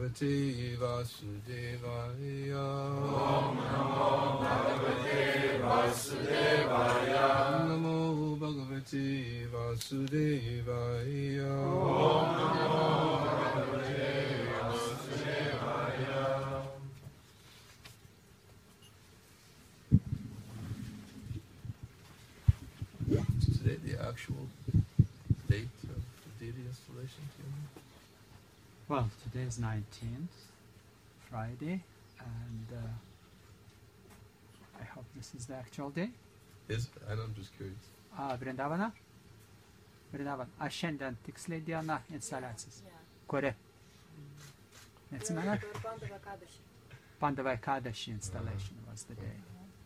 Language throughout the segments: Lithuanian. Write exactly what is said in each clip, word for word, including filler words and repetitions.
Bhagavate Vasudevaya. Om Namo Bhagavate Vasudevaya. Namo Bhagavate Vasudevaya. Om Namo Bhagavate Vasudevaya. Is today the actual date of the deity installation? Well, today is nineteenth, Friday, and uh, I hope this is the actual day. Is I know, I'm just curious. Uh, Vrindavana? Vrindavan. A šiandien tiksliai diena instaliacijos. Kuri? Neatsimenat? Pandava Ekadashi installation was the day.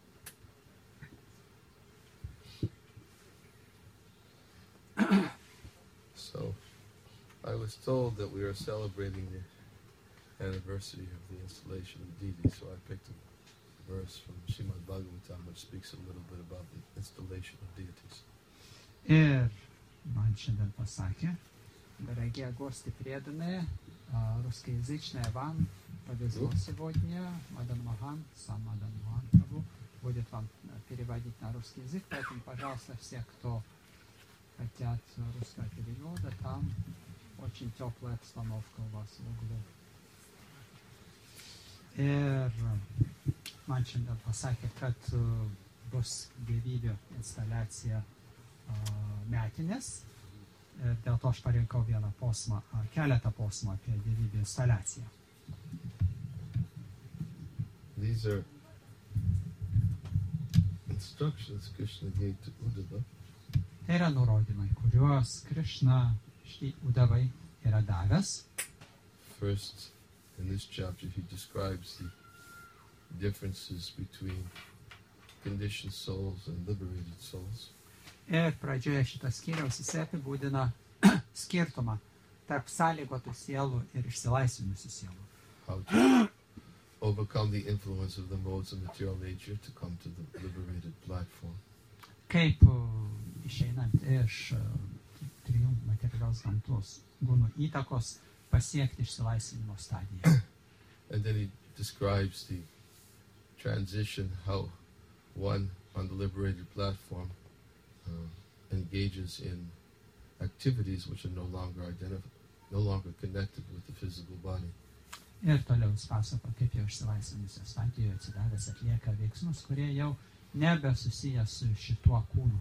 So, I was told that we are celebrating the anniversary of the installation of the deity, so I picked a verse from Srimad Bhagavatam which speaks a little bit about the installation of deities. Ir man šiandien pasakė, дорогие гости преданные, русскоязычная вам повезло сегодня, Мадан Махан, сам Мадан Махан Прабhu будет вам переводить на русский язык, поэтому, пожалуйста, все, кто хотят русского перевода, там очень теплая обстановка у вас в углу. Ir man šiandien pasakė, kad uh, bus gyvybių instaliacija uh, metinės. Ir dėl to aš parinkau vieną posmą, uh, keletą posmą apie gyvybių instaliaciją. These are instructions Krishna gave to Uddhava. Tai yra nurodymai, kuriuos Krishna štai Uddhavai yra davęs. First, in this chapter, he describes the differences between conditioned souls and liberated souls. Ir pradžioje šitas skyriaus jis apibūdina skirtumą tarp sąlygotų sielų ir išsilaisvinusių sielų. How to overcome the influence of the modes of material nature to come to the liberated platform. Kaip išeinant iš trijų materialios gamtos gūnų įtakos pasiekti išsilaisvinimo stadiją. And then he describes the transition, how one on the liberated platform uh, engages in activities which are no longer identified, no longer connected with the physical body. Ir toliau jis pasako, kaip jau išsilaisvinusios stadijoje atsidavęs atlieka veiksmus, kurie jau nebe susiję su šituo kūnu.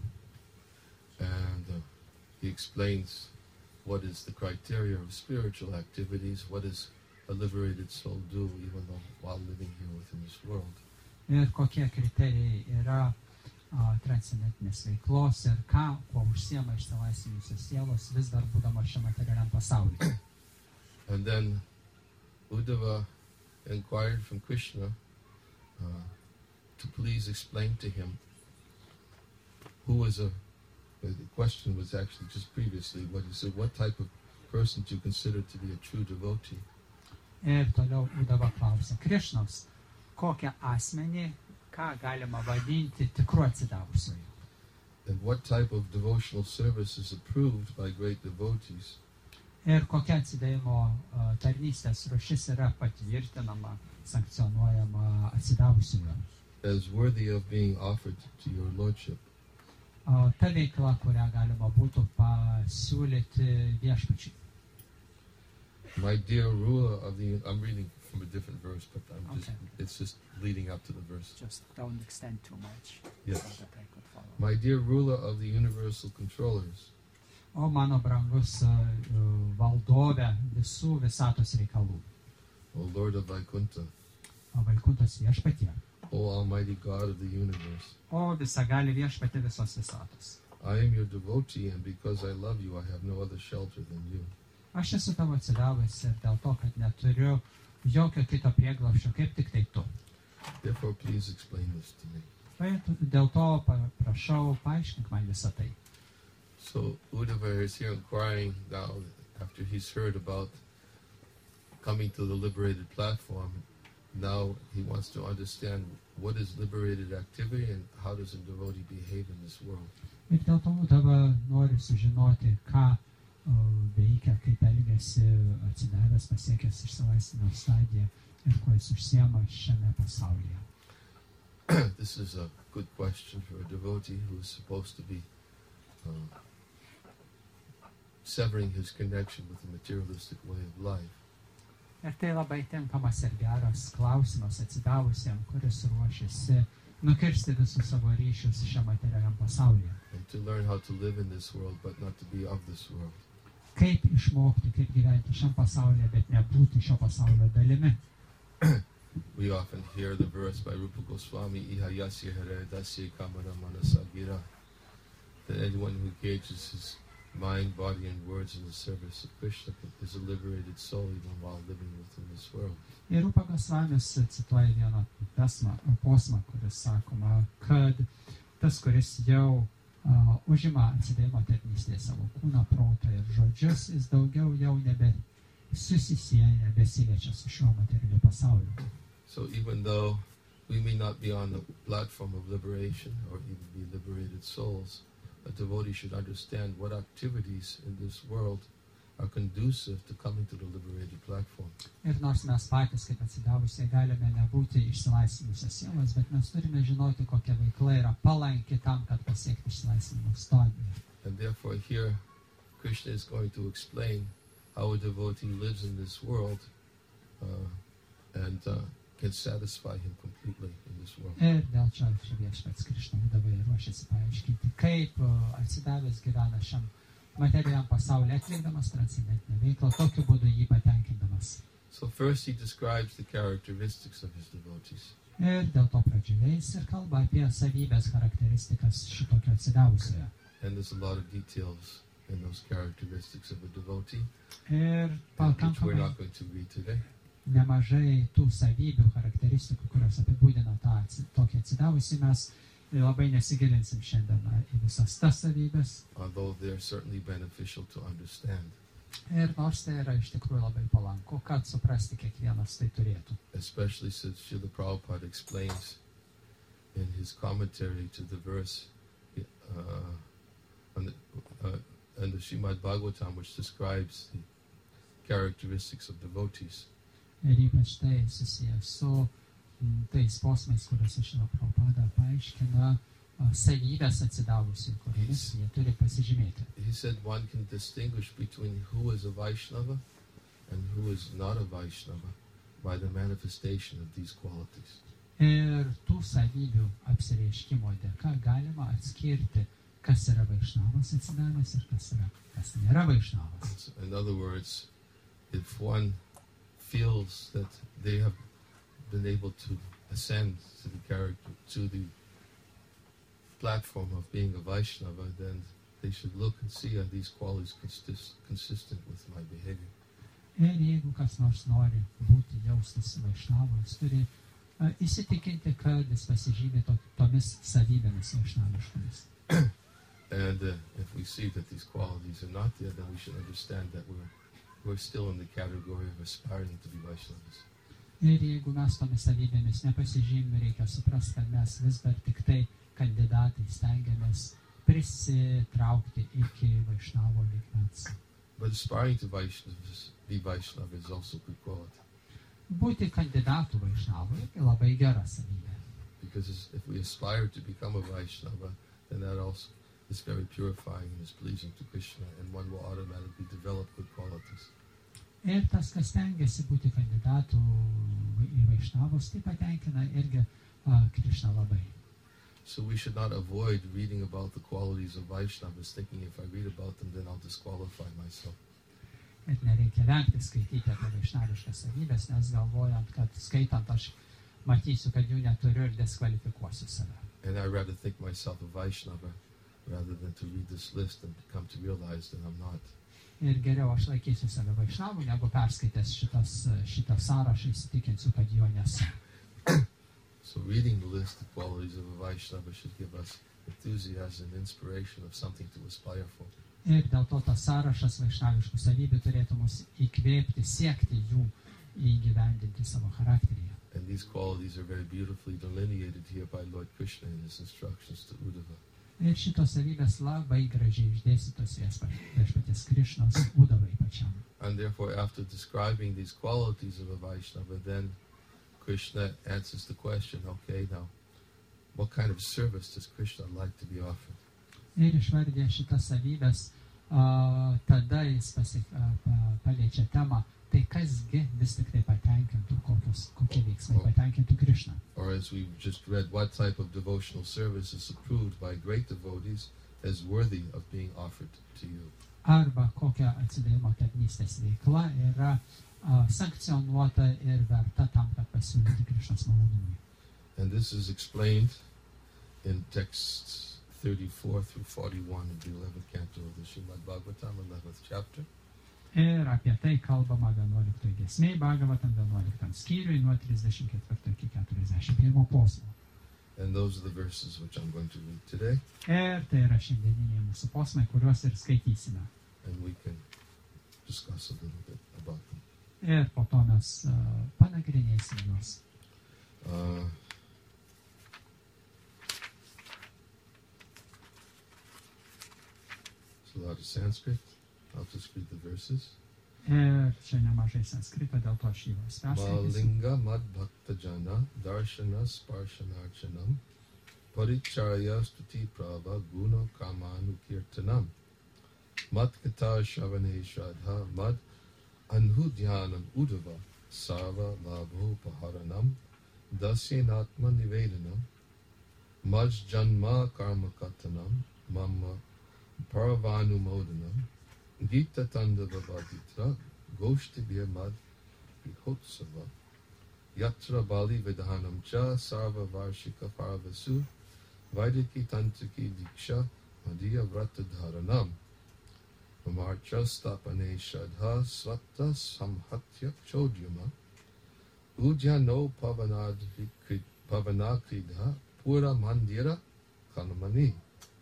And uh, he explains what is the criteria of spiritual activities, what does a liberated soul do even though while living here within this world. Ir kokie kriterijai yra a, transcendentinės veiklos ir ką, kuo užsiema išsilaisvinusios sielos vis dar būdama šiame materialiam pasaulyje. And then Uddhava inquired from Krishna uh, to please explain to him who was a The question was actually just previously what he said, what type of person to consider to be a true devotee. Ir toliau Uddhava klausė Krišnos, kokią asmenį, ką galima vadinti tikru atsidavusioju. And what type of devotional service is approved by great devotees. Ir kokia atsidavimo uh, tarnystės rūšis yra patvirtinama, sankcionuojama atsidavusiojo. As worthy of being offered to your lordship. Uh, ta veikla, kurią galima būtų pasiūlyti viešpačiai. My dear ruler of the, I'm reading from a different verse, but I'm just, Okay. it's just leading up to the verse. Just don't extend too much. Yes. So that I could follow. My dear ruler of the universal controllers. O mano brangus uh, valdove visų visatos reikalų. O Lord of Vaikuntha. O Vaikuntos viešpatie. O Almighty God of the universe. O visagali viešpatie visos visatos. I am your devotee, and because I love you, I have no other shelter than you. Aš esu tavo atsidavęs ir dėl to, kad neturiu jokio kito prieglobsčio, kaip tik tai tu. Therefore, please explain this to me. Dėl to prašau, paaiškink man visą tai. So Uddhava is here inquiring now, after he's heard about coming to the liberated platform, now he wants to understand what is liberated activity and how does a devotee behave in this world. Ir dėl to Uddhava nori sužinoti, ką uh, veikia, kai kaip elgėsi atsidavęs, pasiekęs išsilaisvinimo stadiją ir kuo jis užsiema šiame pasaulyje. This is a good question for a devotee who is supposed to be uh, severing his connection with the materialistic way of life. Ir tai labai tinkamas ir geras klausimas atsidavusiam, kuris ruošiasi nukirsti visus savo ryšius šiam materialiam pasaulyje. And to learn how to live in this world, but not to be of this world. Kaip išmokti, kaip gyventi šiam pasaulyje, bet nebūti šio pasaulio dalimi. We often hear the verse by Rupa Goswami, Iha yasya hare dasya kamana manasagira, that anyone who engages his mind, body, and words in the service of Krishna is a liberated soul even while living within this world. Ir Rupa Gosvamis cituoja vieną pasmą, posmą, kuris sakoma, kad tas, kuris jau uh, užima atsidavimo tarnystėje savo kūną, protą ir žodžius, jis daugiau jau nebe susisieja, nebesiliečia su šiuo materialiu pasauliu. So even though we may not be on the platform of liberation or even be liberated souls, a devotee should understand what activities in this world are conducive to coming to the liberated platform. Ir nors mes patys, kaip atsidavusiai, galime nebūti išsilaisvinusios sielos, bet mes turime žinoti, kokia veikla yra palanki tam, kad pasiekti išsilaisvinimo stadiją. And therefore here, Krishna is going to explain how a devotee lives in this world uh, and uh, can satisfy him completely in this world. Ir dėl čia viešpats Krišna Udavai ruošiasi paaiškinti, kaip atsidavęs gyvena šiam materialiam pasaulyje, atlikdamas transcendentinę veiklą, tokiu būdu jį patenkindamas. So first he describes the characteristics of his devotees. Ir dėl to pradžioje jis ir kalba apie savybės charakteristikas šitokio atsidavusiojo. And there's a lot of details in those characteristics of a devotee, Ir which we're pakankamai not going to read today. nemažai tų savybių, charakteristikų, kurios apibūdina tą atsi- tokį atsidavusį, mes labai nesigilinsim šiandien į visas tas savybės. Although they're certainly beneficial to understand, Ir nors tai yra iš tikrųjų labai palanku, kad suprasti kiekvienas tai turėtų. especially since Srila Prabhupada explains in his commentary to the verse uh, on the, uh, in the Srimad Bhagavatam, which describes the characteristics of devotees. Ir ypač tai susijęs su mm, tais posmais, kuriuos Šrila Prabhupada paaiškina a, savybės atsidavusių, kuriomis jie turi pasižymėti. He said one can distinguish between who is a Vaishnava and who is not a Vaishnava by the manifestation of these qualities. Ir tų savybių apsireiškimo dėka galima atskirti, kas yra Vaišnavas atsidavęs ir kas yra, kas nėra Vaišnavas. In other words, if one feels that they have been able to ascend to the character, to the platform of being a Vaishnava, then they should look and see are these qualities consist, consistent with my behavior. Ir jeigu kas nors nori būti jaustis Vaišnavu, jis turi uh, įsitikinti, kad jis pasižymė to, tomis savybėmis vaišnaviškomis. And uh, if we see that these qualities are not there, then we should understand that we're we're still in the category of aspiring to be Vaishnavas. Ir jeigu mes tomis savybėmis nepasižymime, reikia suprasti, kad mes vis dar tik tai kandidatai stengiamės prisitraukti iki Vaišnavo lygmens. But aspiring to Vaishnavas, be Vaishnava is also good quality. Būti kandidatu Vaišnavo irgi labai gera savybė. Because as- if we aspire to become a Vaishnava, then that also is very purifying and is pleasing to Krishna, and one will automatically develop good qualities. Ir tas, kas stengiasi būti kandidatu į Vaišnavus, tai patenkina irgi uh, Krišną labai. So we should not avoid reading about the qualities of Vaishnavas, thinking if I read about them, then I'll disqualify myself. Ir nereikia vengti skaityti apie vaišnaviškas savybės, nes galvojant, kad skaitant aš matysiu, kad jų neturiu ir diskvalifikuosiu save. And I rather think myself a Vaishnava rather than to read this list and come to realize that I'm not. Ir geriau aš laikysiu save vaišnavu, negu perskaitęs šitas, šitą sąrašą įsitikinsiu, kad jo nesu. So reading the list of qualities of a Vaishnava should give us enthusiasm, inspiration of something to aspire for. Ir dėl to tas sąrašas vaišnaviškų savybių turėtų mus įkvėpti, siekti jų įgyvendinti savo charakteryje. And these qualities are very beautifully delineated here by Lord Krishna in his instructions to Uddhava. Ir šitos savybės labai gražiai išdėstytos viešpaties Krišnos Udavai pačiam. and therefore after describing these qualities of a Vaishnava, then Krishna answers the question, okay, now, what kind of service does Krishna like to be offered? Ir išvardė šitas savybės, uh, tada jis pasik, uh, paliečia temą, tai kasgi vis tik tai patenkintų, kokios, kokie veiksmai patenkintų Krishna. Or as we just read, what type of devotional service is approved by great devotees as worthy of being offered to you? Arba kokia atsidavimo tarnystės veikla yra uh, sankcionuota ir verta tam, kad pasiūlyti Krishnos malonumui. And this is explained in texts thirty-four through forty-one of the eleventh canto of the Srimad Bhagavatam, eleventh chapter. Ir apie tai kalbama vienuoliktoje giesmėje Bhagavatam vienuoliktam skyriui nuo trisdešimt ketvirto iki keturiasdešimt pirmo posmo. And those are the verses which I'm going to read today. Ir tai yra šiandieniniai mūsų posmai, kuriuos ir skaitysime. And we can discuss a little bit about them. Ir po to mes uh, panagrinėsim juos. Uh, it's a lot of Sanskrit. I'll just read the verses. Ir čia nemažai sanskrito, dėl to aš jį vas perskaitysiu. Malinga mad bhakta jana darshana sparshanarchanam paricharya stuti prava guna kamanu kirtanam mad kata shavane shradha mad anhudhyanam udava sarva labho paharanam dasyanatma nivedanam maj janma karma katanam mama paravanumodanam Gita Tandava Vaditra Goshtibhya Mad Vihotsava Yatra Bali Vedhanam Cha Sarva Varshika Paravasu Vaidiki Tantriki Diksha Madhya Vrata Dharanam Mamarcha Stapane Shadha Svata Samhatya Chodyama Ujjano Pavanakridha Pura Mandira Kanamani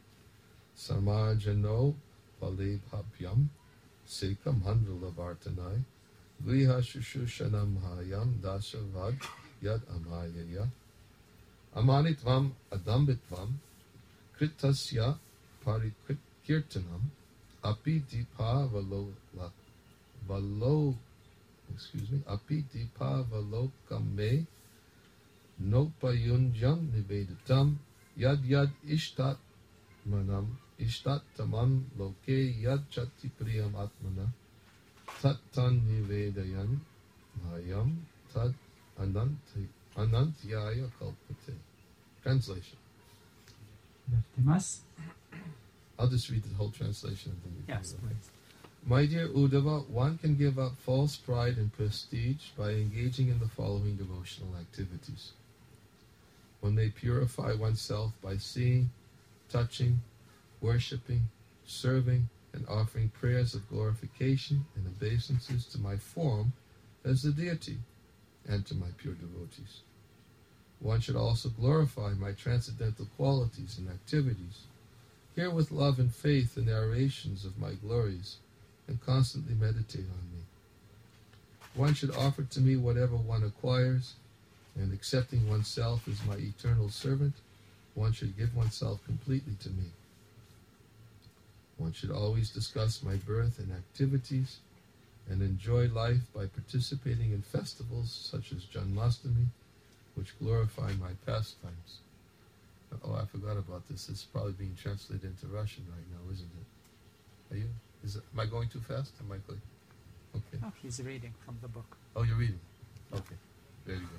Samajano Palebhabhyam Seka Mandala Vartanai Griha Shushushanam Hayam Dasavad Yad Amayaya Amanitvam Adambitvam Kritasya Parikirtanam Api Dipa Valo Valo excuse me Api Dipa Valokame Nopayunjam Nivedatam Yad Yad Ishtat Manam Ishtat tamam loke yad chati priyam atmana tat tan nivedayan mayam tad ananti anantyaya kalpate. Translation. Vertimas. I'll just read the whole translation of the Yes, please. My dear Uddhava, one can give up false pride and prestige by engaging in the following devotional activities. One may purify oneself by seeing, touching, worshipping, serving, and offering prayers of glorification and obeisances to my form as the deity and to my pure devotees. One should also glorify my transcendental qualities and activities, hear with love and faith the narrations of my glories, and constantly meditate on me. One should offer to me whatever one acquires, and accepting oneself as my eternal servant, one should give oneself completely to me. One should always discuss my birth and activities and enjoy life by participating in festivals such as Janmashtami, which glorify my pastimes. Oh, I forgot about this. It's probably being translated into Russian right now, isn't it? Are you? Is it, am I going too fast? Am I clear? Okay. Oh, he's reading from the book. Oh, you're reading? Okay. There you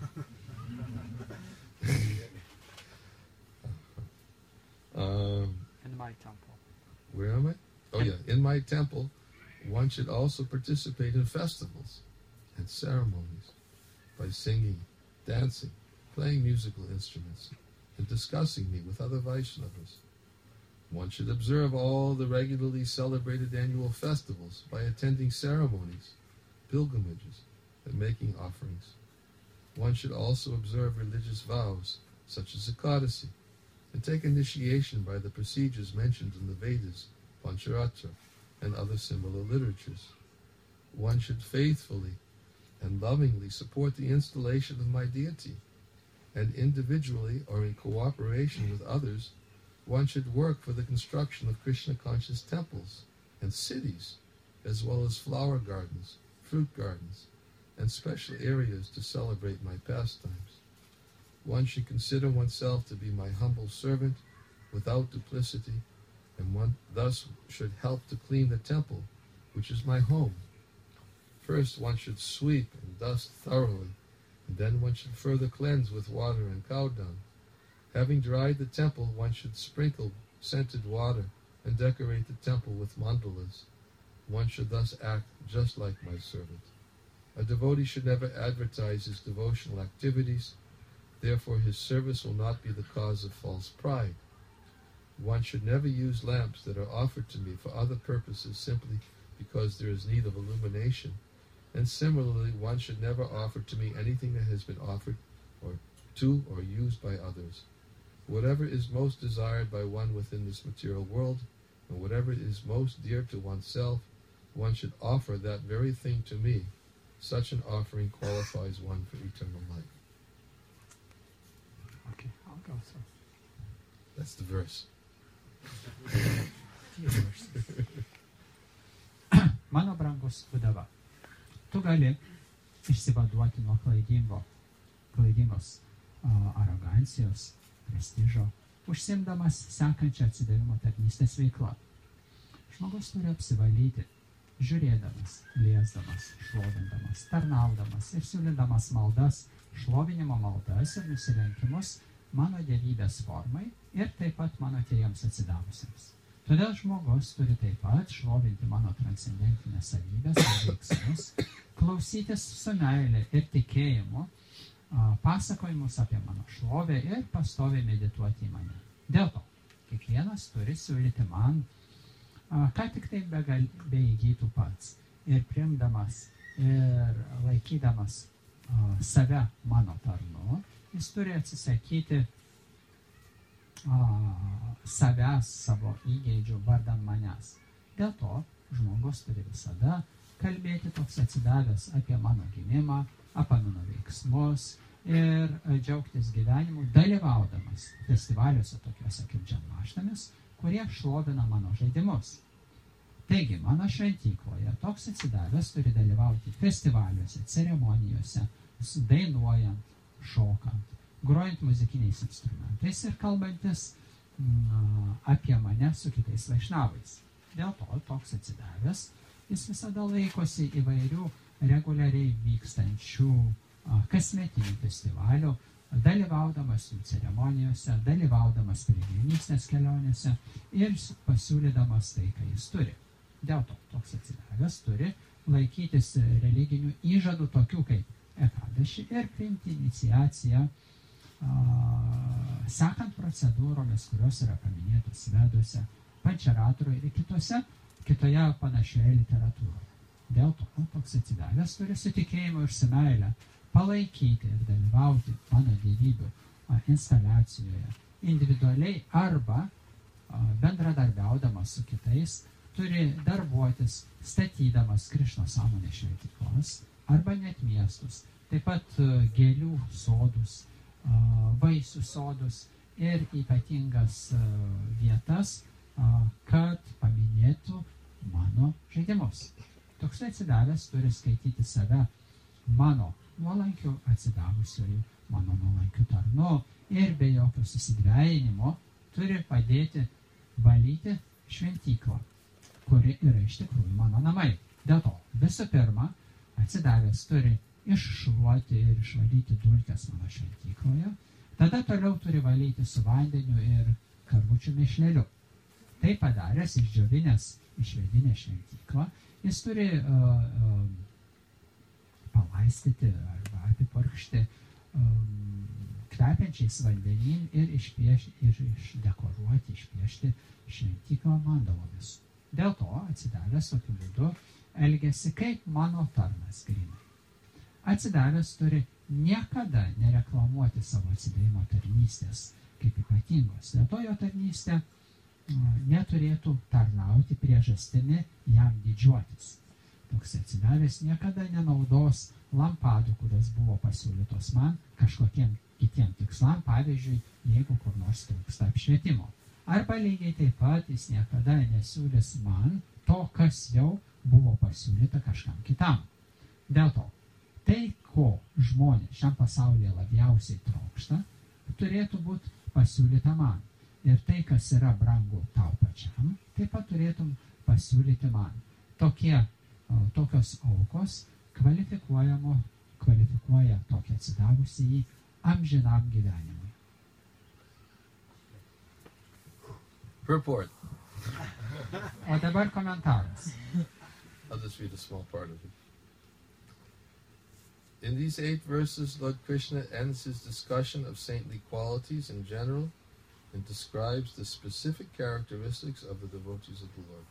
go. um, In my temple. Where am I? Oh yeah, in my temple, one should also participate in festivals and ceremonies by singing, dancing, playing musical instruments, and discussing me with other Vaishnavas. One should observe all the regularly celebrated annual festivals by attending ceremonies, pilgrimages, and making offerings. One should also observe religious vows, such as Ekadasi, and take initiation by the procedures mentioned in the Vedas, Pancharatra, and other similar literatures. One should faithfully and lovingly support the installation of my deity, and individually or in cooperation with others, one should work for the construction of Krishna-conscious temples and cities as well as flower gardens, fruit gardens, and special areas to celebrate my pastimes. One should consider oneself to be my humble servant without duplicity, and one thus should help to clean the temple, which is my home. First one should sweep and dust thoroughly, and then one should further cleanse with water and cow dung. Having dried the temple, one should sprinkle scented water and decorate the temple with mandalas. One should thus act just like my servant. A devotee should never advertise his devotional activities, therefore his service will not be the cause of false pride. One should never use lamps that are offered to me for other purposes simply because there is need of illumination, and similarly one should never offer to me anything that has been offered or to or used by others. Whatever is most desired by one within this material world, and whatever is most dear to oneself, one should offer that very thing to me. Such an offering qualifies one for eternal life. Okay, I'll go so. That's the verse. Mano brangus Budava, tu gali išsivaduoti nuo klaidingo, klaidingos uh, arogancijos, prestižo, užsimdamas sekančią atsidavimo tarnystės veiklą. Žmogus turi apsivalyti, žiūrėdamas, liesdamas, šlovindamas, tarnaudamas ir siūlydamas maldas, šlovinimo maldas ir nusilenkimus mano dievybės formai ir taip pat mano tyriems atsidavusiems. Todėl žmogus turi taip pat šlovinti mano transcendentinės savybės ir veiksmus, klausytis su meile ir tikėjimu, pasakojimus apie mano šlovę ir pastoviai medituoti į mane. Dėl to, kiekvienas turi siūlyti man, ką tik tai beįgytų pats, ir priimdamas ir laikydamas save mano tarnu, jis turi atsisakyti savęs, savo įgeidžių vardan manęs. Dėl to žmogus turi visada kalbėti toks atsidavęs apie mano gimimą, apie mano veiksmus ir džiaugtis gyvenimu, dalyvaudamas festivaliuose tokiuose kaip džanmaštamis, kurie šlovina mano žaidimus. Taigi, mano šventykloje toks atsidavęs turi dalyvauti festivaliuose, ceremonijose, dainuojant, šokant, grojant muzikiniais instrumentais ir kalbantis mm, apie mane su kitais vaišnavais. Dėl to toks atsidavęs, jis visada laikosi įvairių reguliariai vykstančių a, kasmetinių festivalių, dalyvaudamas jų ceremonijose, dalyvaudamas piligrimystės kelionėse ir pasiūlydamas tai, ką jis turi. Dėl to toks atsidavęs turi laikytis religinių įžadų tokių kaip ekadaši ir priimti iniciaciją sekant procedūromis, kurios yra paminėtos veduose, pančaratoroje ir kitose, kitoje panašioje literatūroje. Dėl to toks atsidavęs turi su tikėjimu ir su meile palaikyti ir dalyvauti mano dievybių instaliacijoje individualiai arba bendradarbiaudamas su kitais, turi darbuotis statydamas Krišno sąmonės šventyklas arba net miestus, taip pat gėlių sodus, vaisių sodus ir ypatingas vietas, kad paminėtų mano žaidimus. Toks atsidavęs turi skaityti save mano nuolankiu atsidavusiųjų, mano nuolankiu tarnu ir be jokio susidvejinimo turi padėti valyti šventyklą, kuri yra iš tikrųjų mano namai. Dėl to visų pirma, atsidavęs turi iššluoti ir išvalyti dulkes mano šventykloje, tada toliau turi valyti su vandeniu ir karvučių mėšleliu. Tai padaręs, išdžiovinęs išvedinę šventyklą, jis turi uh, uh, palaistyti arba apipurkšti um, kvepiančiais vandenin ir, išpieš, ir išdekoruoti, išpiešti šventyklą mandalomis. Dėl to atsidavęs tokiu būdu elgiasi kaip mano tarnas grynai. Atsidavęs turi niekada nereklamuoti savo atsidavimo tarnystės kaip ypatingos. Dėl to jo tarnystė neturėtų tarnauti priežastimi jam didžiuotis. Toks atsidavęs niekada nenaudos lampadų, kurios buvo pasiūlytos man kažkokiem kitiem tikslam, pavyzdžiui, jeigu kur nors trūksta apšvietimo. Arba lygiai taip pat jis niekada nesiūlys man to, kas jau buvo pasiūlyta kažkam kitam. Dėl to, tai, ko žmonės šiam pasaulyje labiausiai trokšta, turėtų būti pasiūlyta man. Ir tai, kas yra brangu tau pačiam, taip pat turėtum pasiūlyti man. Tokie, tokios aukos kvalifikuojamo, kvalifikuoja tokį atsidavusį į amžinam gyvenimui. Purport. O dabar komentaras. I'll just read a small part of it. In these eight verses, Lord Krishna ends his discussion of saintly qualities in general and describes the specific characteristics of the devotees of the Lord.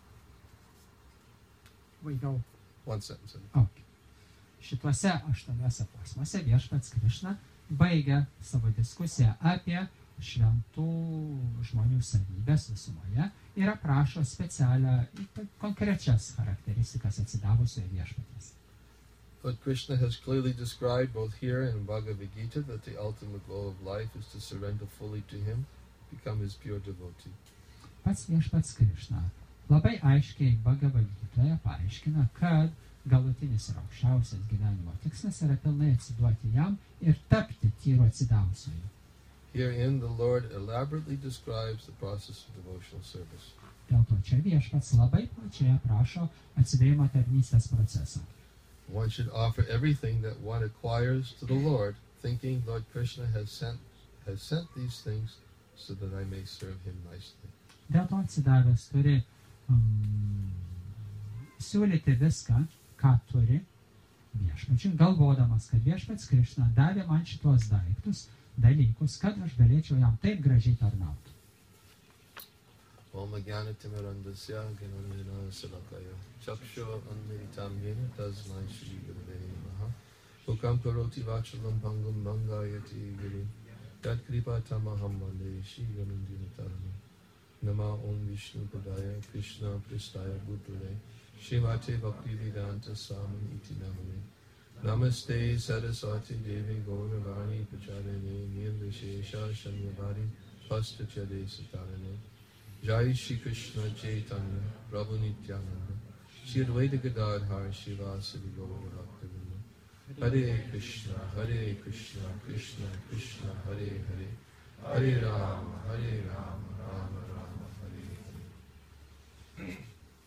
We go. One sentence. Okay. Šituose aštuoniuose posmuose viešpats Krišna baigia savo diskusiją apie šventų žmonių savybės visumoje ir aprašo specialią, konkrečias charakteristikas atsidavusioje viešpaties. Lord Krishna has clearly described both here and in Bhagavad Gita that the ultimate goal of life is to surrender fully to Him, become His pure devotee. Pats viešpats Krišna labai aiškiai Bhagavad Gitoje paaiškina, kad galutinis ir aukščiausias gyvenimo tikslas yra pilnai atsiduoti jam ir tapti tyru atsidavusioju. Herein the Lord elaborately describes the process of devotional service. Dėl to čia viešpats labai plačiai aprašo atsidavimo tarnystės procesą. One should offer everything that one acquires to the Lord, thinking Lord Krishna has sent has sent these things so that I may serve Him nicely. Dėl to atsidavęs turi um, siūlyti viską, ką turi viešpačiui, galvodamas, kad viešpats Krišna davė man šitos daiktus, dalykus, kad aš galėčiau jam taip gražiai tarnauti. Om Jnana-timirandasya Gnananjana Salakaya Chakshu Anmiritam Yena Tasmai Shri Gurave Namaha Ukam Karoti Vachalam Bhangam Bhangayati Giri Yad Kripa Tamaham Vande Shri Ganandina Tarana Nama Om Vishnu Padaya Krishna Pristaya Bhutale Shrimate Bhaktivedanta Swami Iti Namane Namaste Saraswati Devi Gauravani Pacharane Nirvishesha Shanyabhari Pastachade Satarane Jai Shri Krishna Chaitanya Prabhu Nityananda Shri Advaita Gadadhar Shivasadi Gaura Bhaktivinoda Hare Krishna Hare Krishna Krishna Krishna Hare Hare Hare Rama Hare Rama Rama Rama Hare Hare.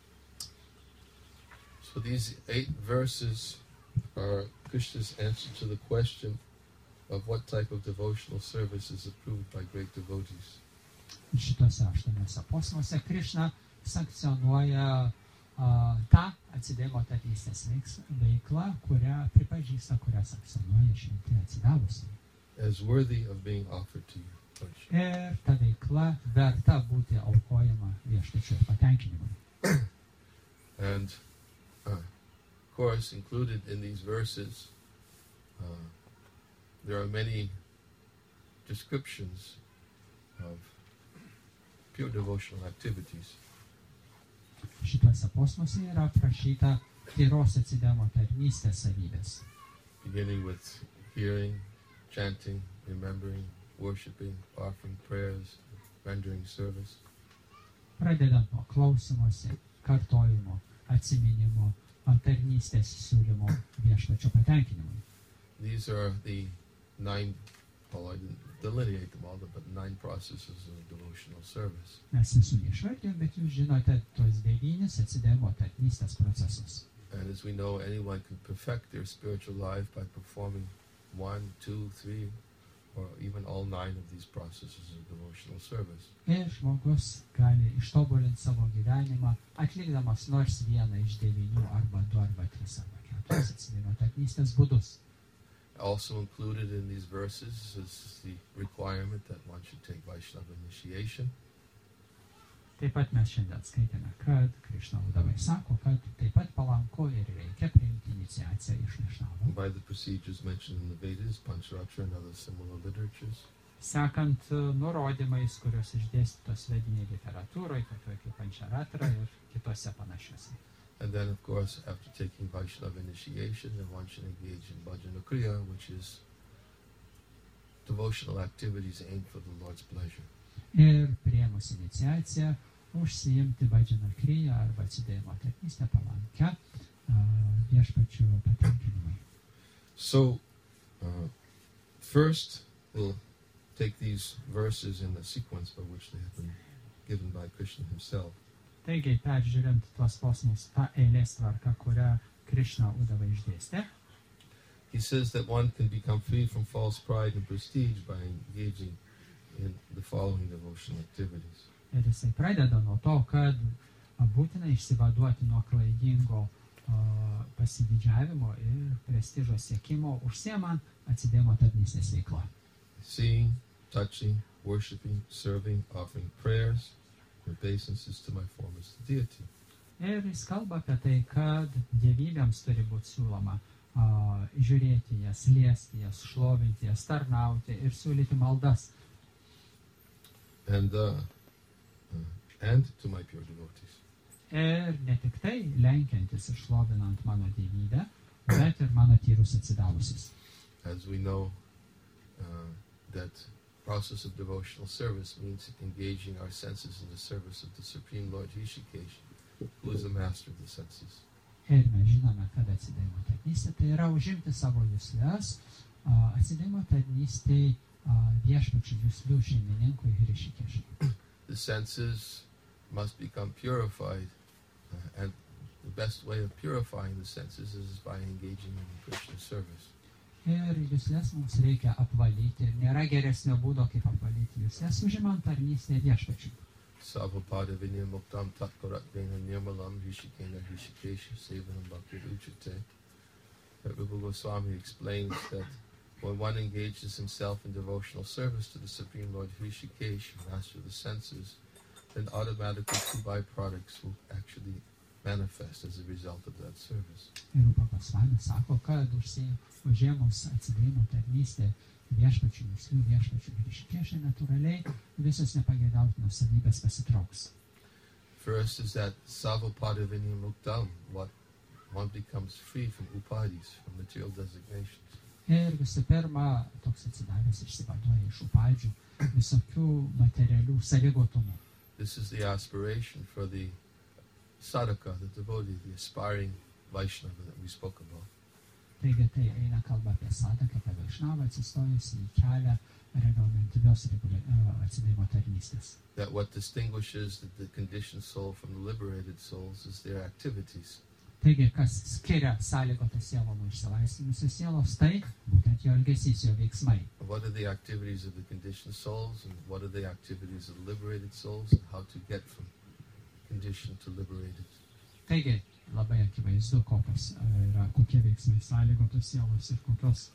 So these eight verses are Krishna's answer to the question of what type of devotional service is approved by great devotees. Šitose aštuoniuose posmuose Krišna sankcionuoja uh, tą atsidavimo tarnystės veiklą, kurią pripažįsta, kurią sankcionuoja šventi atsidavusiai. As worthy of being offered to you. Ir ta veikla verta būti aukojama viešpačiui patenkinimui. And uh, of course, included in these verses, uh, there are many descriptions of pure devotional activities. Šituose posmuose yra aprašyta tyros atsidavimo tarnystės savybės. Beginning with hearing, chanting, remembering, worshipping, offering prayers, rendering service. Pradedant nuo klausymosi, kartojimo, atsiminimo, tarnystės siūlymo viešpačio patenkinimui. These are the nine, well, I didn't delineate them all, but nine processes of devotional service. Mes visų neišvardėjom, bet jūs žinote tos devynis atsidavimo tarnystės procesus. And as we know, anyone can perfect their spiritual life by performing one, two, three, or even all nine of these processes of devotional service. Ir žmogus gali ištobulinti savo gyvenimą, atlikdamas nors vieną iš devynių, arba du, arba tris, arba keturis atsidavimo tarnystės būdus. Also included in these verses is the requirement that one should take Vaishnava initiation. Taip pat mes šiandien skaitėme, kad Krišna Udavai sako, kad taip pat palanku ir reikia priimti iniciaciją iš Vaišnavų. By the procedures mentioned in the Vedas, Pancharatra, and other similar literatures. Sekant nurodymais, kurios išdėstytos vedinėje literatūroje, tokioje kaip Pancharatra ir kitose panašiose. And then, of course, after taking Vaishnava initiation, then one should engage in Bhajana Kriya, which is devotional activities aimed for the Lord's pleasure. Ir priėmus iniciaciją, užsiimti bhajana kriya arba atsidėjimo tarnystę palankę viešpačio patenkinimui. So, uh, first we'll take these verses in the sequence by which they have been given by Krishna himself. Taigi, peržiūrint tuos posmus, tą eilės tvarką, kurią Krishna Uddhava išdėstė, he says that one can become free from false pride and prestige by engaging in the following devotional activities. Ir jisai pradeda nuo to, kad būtina išsivaduoti nuo klaidingo uh, pasididžiavimo ir prestižo siekimo, užsiemant atsidėjimo tarnystės veiklą. Seeing, touching, worshiping, serving, offering prayers, and obeisances to my formless deity. Ir jis kalba apie tai, kad dievybėms turi būti siūloma uh, žiūrėti jas, liesti jas, šlovinti jas, tarnauti ir siūlyti maldas. And, uh, uh, and to my pure devotees. Ir ne tik tai lenkiantis ir šlovinant mano dievybę, bet ir mano tyrus atsidavusius. As we know, uh, that process of devotional service means engaging our senses in the service of the Supreme Lord Rishikesh, who is the master of the senses. Ir mes žinome, kad atsidėjimo tarnystė tai yra užimti savo juslės, atsidėjimo tarnystė viešpačių juslių šeimininkui Hrishikešui. The senses must become purified, uh, and the best way of purifying the senses is by engaging in Krishna service. Ir juslės mums reikia apvalyti. Ir nėra geresnio būdo, kaip apvalyti juslės, užimant tarnystę viešpačiui. Savapada vinyamuktam tatkaratvena nirmalam Hrishikena Hrishikesha sevanam bhakti uchate. Rupa Goswami explains that when one engages himself in devotional service to the Supreme Lord Hrishikesh, master of the senses, then automatically two byproducts will actually manifest as a result of that service. Ir Rupa Goswami sako, kad užėmus atsidėjimo tarnystę viešpačių juslių, viešpačių Hrishikešai, natūraliai visos nepageidautinos savybės pasitrauks. First is that Savapada vinyamuktam, what one becomes free from upadis, from material designations. Ir visų pirma, toks atsidavęs išsivaduoja iš upadžių, visokių materialių sąlygotumų. This is the aspiration for the sadhaka, the devotee, the aspiring Vaishnava that we spoke about. Taigi tai eina kalba apie sadhaką, apie Vaishnavą atsistojus į kelią reglamentyvios atsidėjimo tarnystės. That what distinguishes the, the conditioned soul from the liberated souls is their activities. Taigi, kas skiria sąlygotą sielą nuo išsilaisvinusios sielos, tai būtent jo elgesys, jo veiksmai. What are the activities of the conditioned souls, and what are the activities of the liberated souls, and how to get from conditioned to liberated. Taigi, labai akivaizdu, kokios yra, kokie veiksmai sąlygotos sielos ir kokios,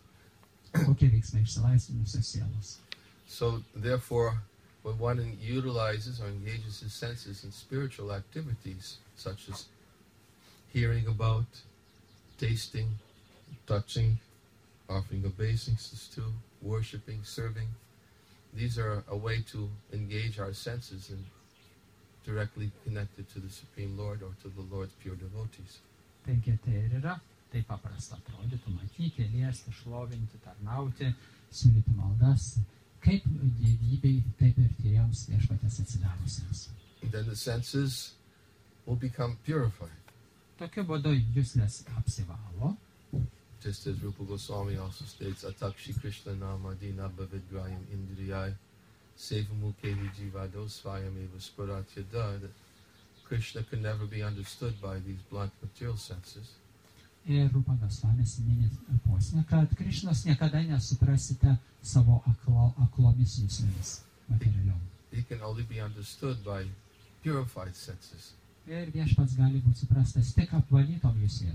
kokie veiksmai išsilaisvinusios sielos. So, therefore, when one utilizes or engages his senses in spiritual activities, such as hearing about, tasting, touching, offering obeisances to, worshipping, serving. These are a way to engage our senses and directly connected to the Supreme Lord or to the Lord's pure devotees. Taigi tai ir yra, tai paprasta atrodytų matyti, liesti, šlovinti, tarnauti, siūlyti maldas, kaip dievybei, taip ir tyriems viešpaties atsidavusiems. Then the senses will become purified. Tokiu būdu juslės apsivalo. Just as Rupa Goswami also states, Atakshi Krishna nama dina bhavidrayam indriyai sevamukehi jivado svayam eva spuratyada, that Krishna can never be understood by these blunt material senses. Ir Rupa Goswamis mini posme, kad Krishnos niekada nesuprasite savo aklo, aklomis juslėmis materialiom. He can only be understood by purified senses. Ir viešpats gali būti suprastas tik apvalytom juslėm.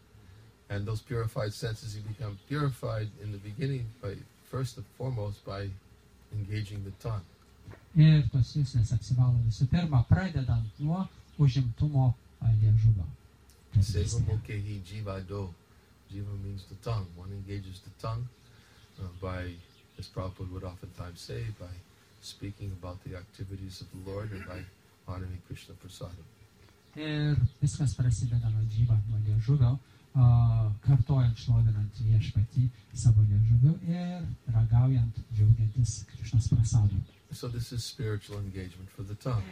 And those purified senses, you become purified in the beginning by, first and foremost, by engaging the tongue. Ir tos juslės apsivalo visų pirma, pradedant nuo užimtumo liežuvio. Sevamukehi jivado. Jiva means the tongue. One engages the tongue uh, by, as Prabhupada would oftentimes say, by speaking about the activities of the Lord and by honoring Krishna prasadam. Ir viskas prasideda nuo džyva, nuo liežuvio, uh, kartojant, šlovinant viešpatį savo liežuviu ir ragaujant, džiaugiantis Krishnos prasadu. So this is spiritual engagement for the tongue.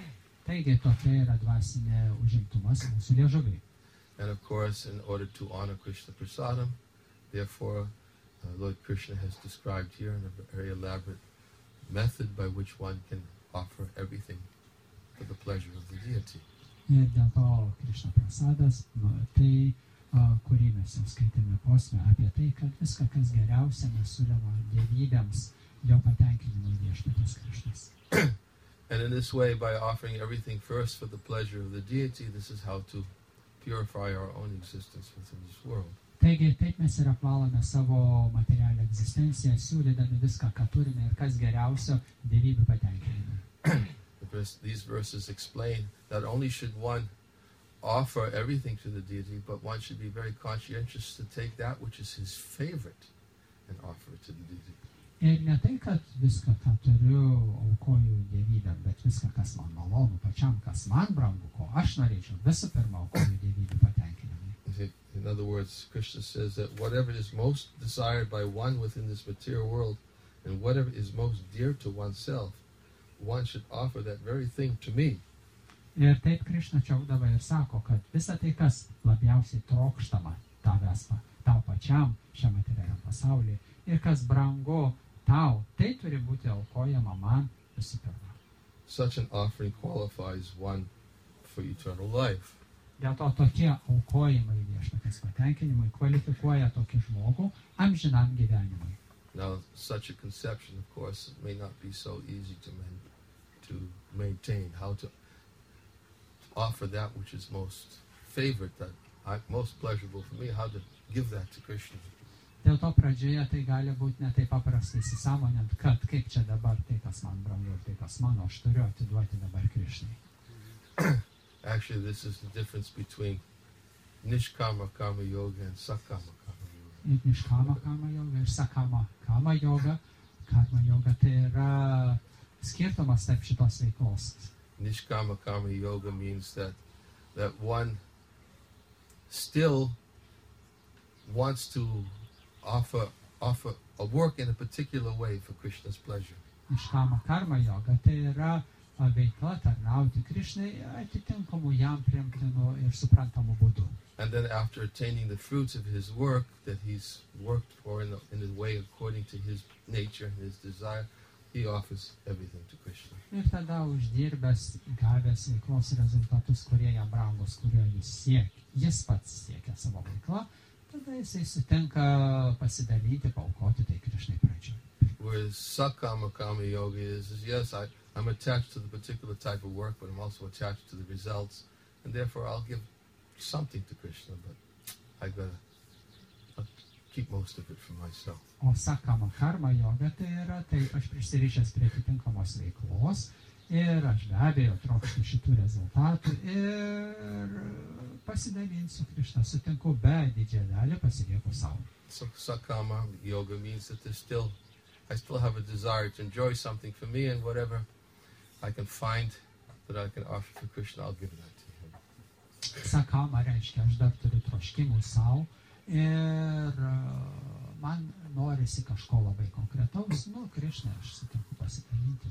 Taigi tokia yra dvasinė užimtumas mūsų liežuviai. And of course, in order to honor Krishna Prasadam, therefore, uh, Lord Krishna has described here in a very elaborate method by which one can offer everything for the pleasure of the deity. Ir dėl to Krishna Prasadas, nu, tai, uh, kurį mes jau skaitėme posme, apie tai, kad viską, kas geriausia, mes siūloma dievybėms, jo patenkinimui viešpaties Krishnas. And in this way, by offering everything first for the pleasure of the deity, this is how to purify our own existence within this world. Taigi, taip mes ir apvalome savo materialią egzistenciją, siūlydami viską, ką turime ir kas geriausio dievybių patenkinimui. These verses explain that only should one offer everything to the deity, but one should be very conscientious to take that which is his favorite and offer it to the deity. Ir ne tai, kad viską, ką turiu, aukoju dievybėm, bet viską, kas man malonu, pačiam, kas man brangu, ko aš norėčiau, visų pirma, aukoju dievybių patenkinimui. In other words, Krishna says that whatever is most desired by one within this material world, and whatever is most dear to oneself, one should offer that very thing to me. Ir taip Krishna Čiaudava ir sako, kad visa tai, kas labiausiai trokštama tavęs, tau pačiam šiame materialiam pasaulyje, ir kas brangu tau, tai turi būti aukojama man visų pirma. Such an offering qualifies one for eternal life. Dėl to tokie aukojimai viešpaties patenkinimui kvalifikuoja tokį žmogų amžinam gyvenimui. Now, such a conception, of course, may not be so easy to, man, to maintain. How to offer that which is most favorite, that I, most pleasurable for me, how to give that to Krishna. Dėl to pradžioje tai gali būti ne taip paprastai įsisąmonint, kad kaip čia dabar tai, kas man brangu ir tai, kas mano, aš turiu atiduoti dabar Krishnai. Actually, this is the difference between Nishkama Karma Yoga and Sakama Karma Yoga. Ir Nishkama Karma Yoga ir Sakama Karma Yoga. Karma Yoga tai yra skirtumas tarp šitos veiklos. Nishkama Karma Yoga means that that one still wants to offer offer a work in a particular way for Krishna's pleasure. Nishkama Karma Yoga tai yra veikla tarnauti Krishnai atitinkamu jam priimtinu ir suprantamu būdu. And then after attaining the fruits of his work that he's worked for in, the, in a way according to his nature and his desire, he offers everything to Krishna. Ir tada uždirbęs, gavęs veiklos rezultatus, kurie jam brangus, kurie jis siekia, jis pats siekia savo veiklą, tada jisai sutinka pasidalyti, paaukoti tai Krishnai pradžioje. Whereas Sakama Karma Yoga is, is yes, I, I'm attached to the particular type of work, but I'm also attached to the results, and therefore I'll give something to Krishna, but I gotta I'll keep most of it for myself. O Sakama Karma Yoga tai yra, taip aš prisirišęs prie atitinkamos veiklos ir aš be abejo trokštu šitų rezultatų ir pasidalinsiu Krishna, sutinku, bet didžiąją dalį pasilieku savo. So Sakama Yoga means that there's still, I still have a desire to enjoy something for me, and whatever I can find that I can offer for Krishna, I'll give that to him. Sakama reiškia, aš dar turiu troškimų savo ir man norisi kažko labai konkretaus, nu, Krishnai, aš sutinku pasidalinti,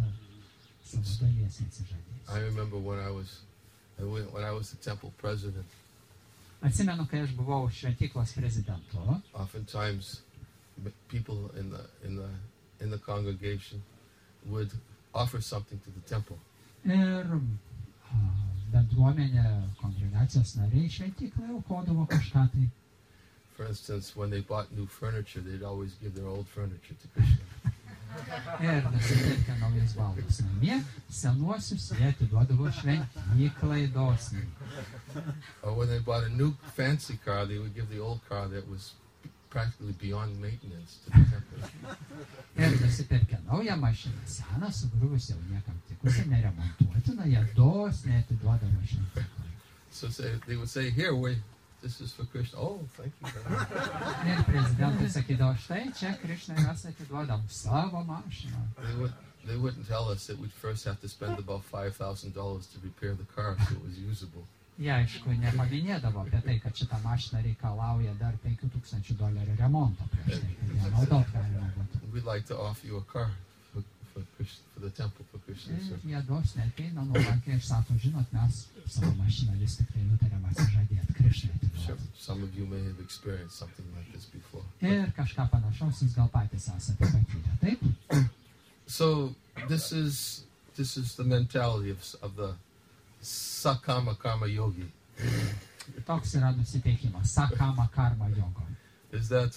bet savo dalies neatsižadėsiu. I remember when I was when I was the temple president. Atsimenu, kai aš buvau šventyklos prezidentu. Oftentimes, people in the in the in the congregation would offer something to the temple. Ir bendruomenė, kongregacijos nariai šventyklai aukodavo kažką tai. For instance, when they bought new furniture, they'd always give their old furniture to Krishna. Ir nusipirkę naujus baldus namie, senuosius jie atiduodavo šventyklai dosniai. Or when they bought a new fancy car, they would give the old car that was practically beyond maintenance to the temple. Ir nusipirkę naują mašiną, seną, sugriuvusią, jau niekam tikusią, neremontuotiną, jie dosniai atiduodavo šventyklai. So say, they would say, here, wait, this is for Krishna. Oh, thank you very much. Ir prezidentai sakydavo, štai čia Krishnai mes atiduodam savo mašiną. They, would, they wouldn't tell us that we'd first have to spend about five thousand dollars to repair the car so it was usable. Jie, aišku, nepaminėdavo apie tai, kad šitą mašiną reikalauja dar penkių tūkstančių dolerių remonto prieš tai, kad ją naudot galima būtų. We'd like to offer you a car for, for, Krishna, for the temple for Krishna. So, Ir jie dosniai ateina nuolankiai ir sako, žinot, mes savo mašiną vis tik tai nutarėm atsižadėti Krishnai sure, atiduoti. some of you may have experienced something like this before. Ir kažką panašaus jūs gal patys esate patyrę, taip? So this is this is the mentality of, of the Sakama Karma Yogi. Toks yra nusiteikimas, sakama karma jogo. Is that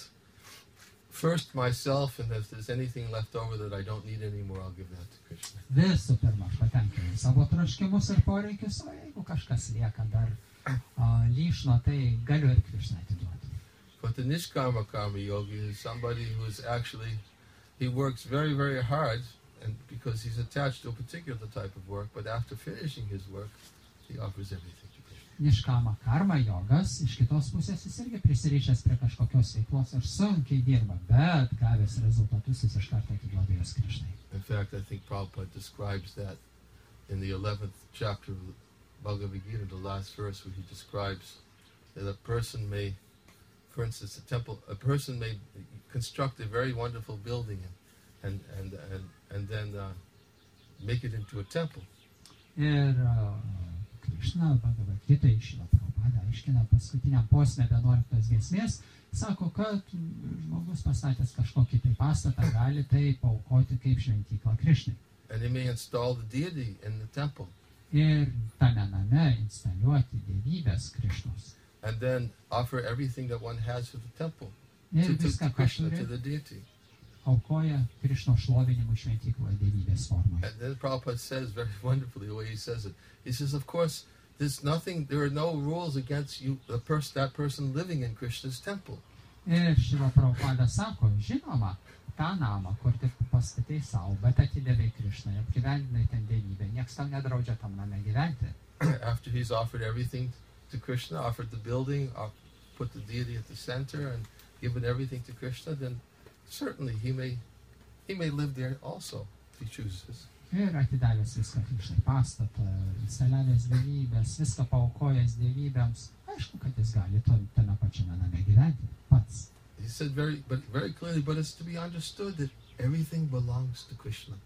first myself, and if there's anything left over that I don't need anymore, I'll give that to Krishna. Visų pirma, aš patenkinu savo troškimus ir poreikius, o jeigu kažkas lieka dar uh, lyšno, tai galiu ir Krishnai atiduoti. But the Nishkama Karma Yogi is somebody who is actually, he works very, very hard, and because he's attached to a particular type of work, but after finishing his work, he offers everything to Krishna. Niškama karma jogas, iš kitos pusės jis irgi prisirišęs prie kažkokios veiklos ir sunkiai dirba, bet gavęs rezultatus jis iš karto atiduoda juos Krishnai. In fact, I think Prabhupada describes that in the eleventh chapter of Bhagavad Gita, the last verse, where he describes that a person may, for instance, a temple, a person may construct a very wonderful building and and and and then uh, make it into a temple. Ir uh, Krishna Bhagavad Gita išino Prabhupada, aiškina paskutiniam posme vienuoliktos giesmės, sako, kad žmogus pastatęs kažkokį tai pastatą gali tai paaukoti kaip šventyklą Krishnai. And he may install the deity in the temple. Ir tame name instaliuoti dievybės Krishnos. And then offer everything that one has for the temple Ir to, to, viską, to ką Krishna, turi, to the deity. aukoja Krishno šlovinimui šventykloje dievybės formoje. And then Prabhupada says very wonderfully the way he says it. He says, of course, there's nothing, there are no rules against you, the pers- that person living in Krishna's temple. Ir Šrila Prabhupada sako, žinoma, tą namą, kur tik pastatai savo, bet atidavai Krishnai, apgyvendinai ten dievybę, nieks tau nedraudžia tam name gyventi. After he's offered everything to Krishna, offered the building, off- put the deity at the center, and given everything to Krishna, then certainly he may he may live there also if he chooses. Ir atidavęs viską Krishnai, pastatą, instaliavęs dievybės, viską paaukojęs dievybėms, aišku, kad jis gali to, tame pačiame name gyventi pats. He said very but very clearly, but it's to be understood that everything belongs to Krishna.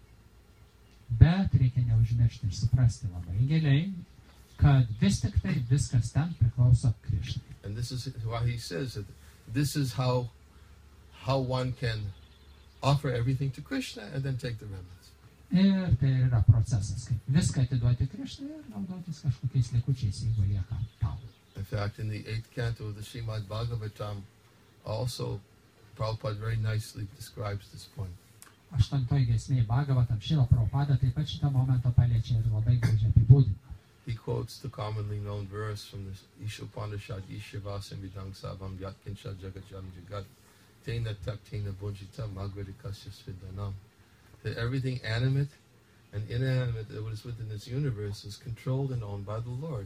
Bet reikia neužmiršti ir suprasti labai giliai, kad vis tik tai viskas ten priklauso Krishnai. And this is why he says that this is how how one can offer everything to Krishna and then take the remnants. Ir tai yra procesas, kaip viską atiduoti Krishnai ir naudotis kažkokiais likučiais, jeigu lieka tau. In fact, in the eighth canto of the Srimad Bhagavatam, also Prabhupada very nicely describes this point. Aštuntoj giesmėje Bhagavatam Šrila Prabhupada taip pat šitą momentą paliečia ir labai gražiai apibūdina. He quotes the commonly known verse from the Ishopanishad, Ishivasam Vidang Savam Yatkinsha Jagajam Jagat Tena Taktena Bunjita Magvedikasya Svidanam. That everything animate and inanimate that is within this universe is controlled and owned by the Lord.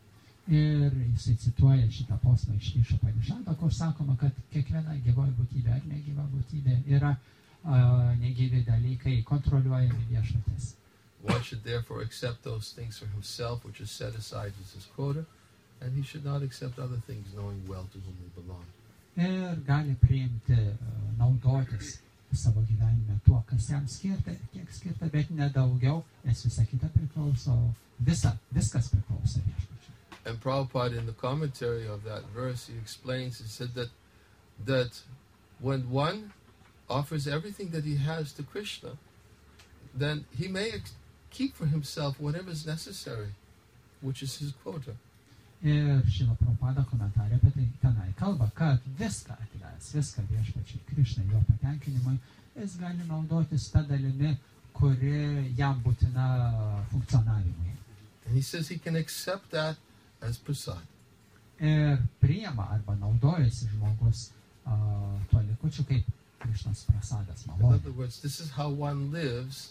Ir jisai cituoja šitą posmą iš Išopanishado, kur sakoma, kad kiekviena gyvoji būtybė ar negyva būtybė yra uh, negyvi dalykai kontroliuojami viešpaties. One should therefore accept those things for himself which is set aside as his quota, and he should not accept other things knowing well to whom they belong. Ir gali priimti, uh, naudotis savo gyvenime tuo, kas jam skirta, kiek skirta, bet nedaugiau, nes visa kita priklauso, visa, viskas priklauso viešpačiui. And Prabhupada, in the commentary of that verse, he explains, he said that that when one offers everything that he has to Krishna, then he may ex- keep for himself whatever is necessary, which is his quota. Ir Šrila Prabhupada komentarė apie tai tenai kalba, kad viską atidavęs, viską viešpačiui Krishnai, jo patenkinimui, jis gali naudotis tą dalimi, kuri jam būtina funkcionavimui. And he says he can accept that as prasad. Ir priima arba naudojasi žmogus uh, tuo likučiu kaip Krishnos prasadas In malonė. other words, this is how one lives,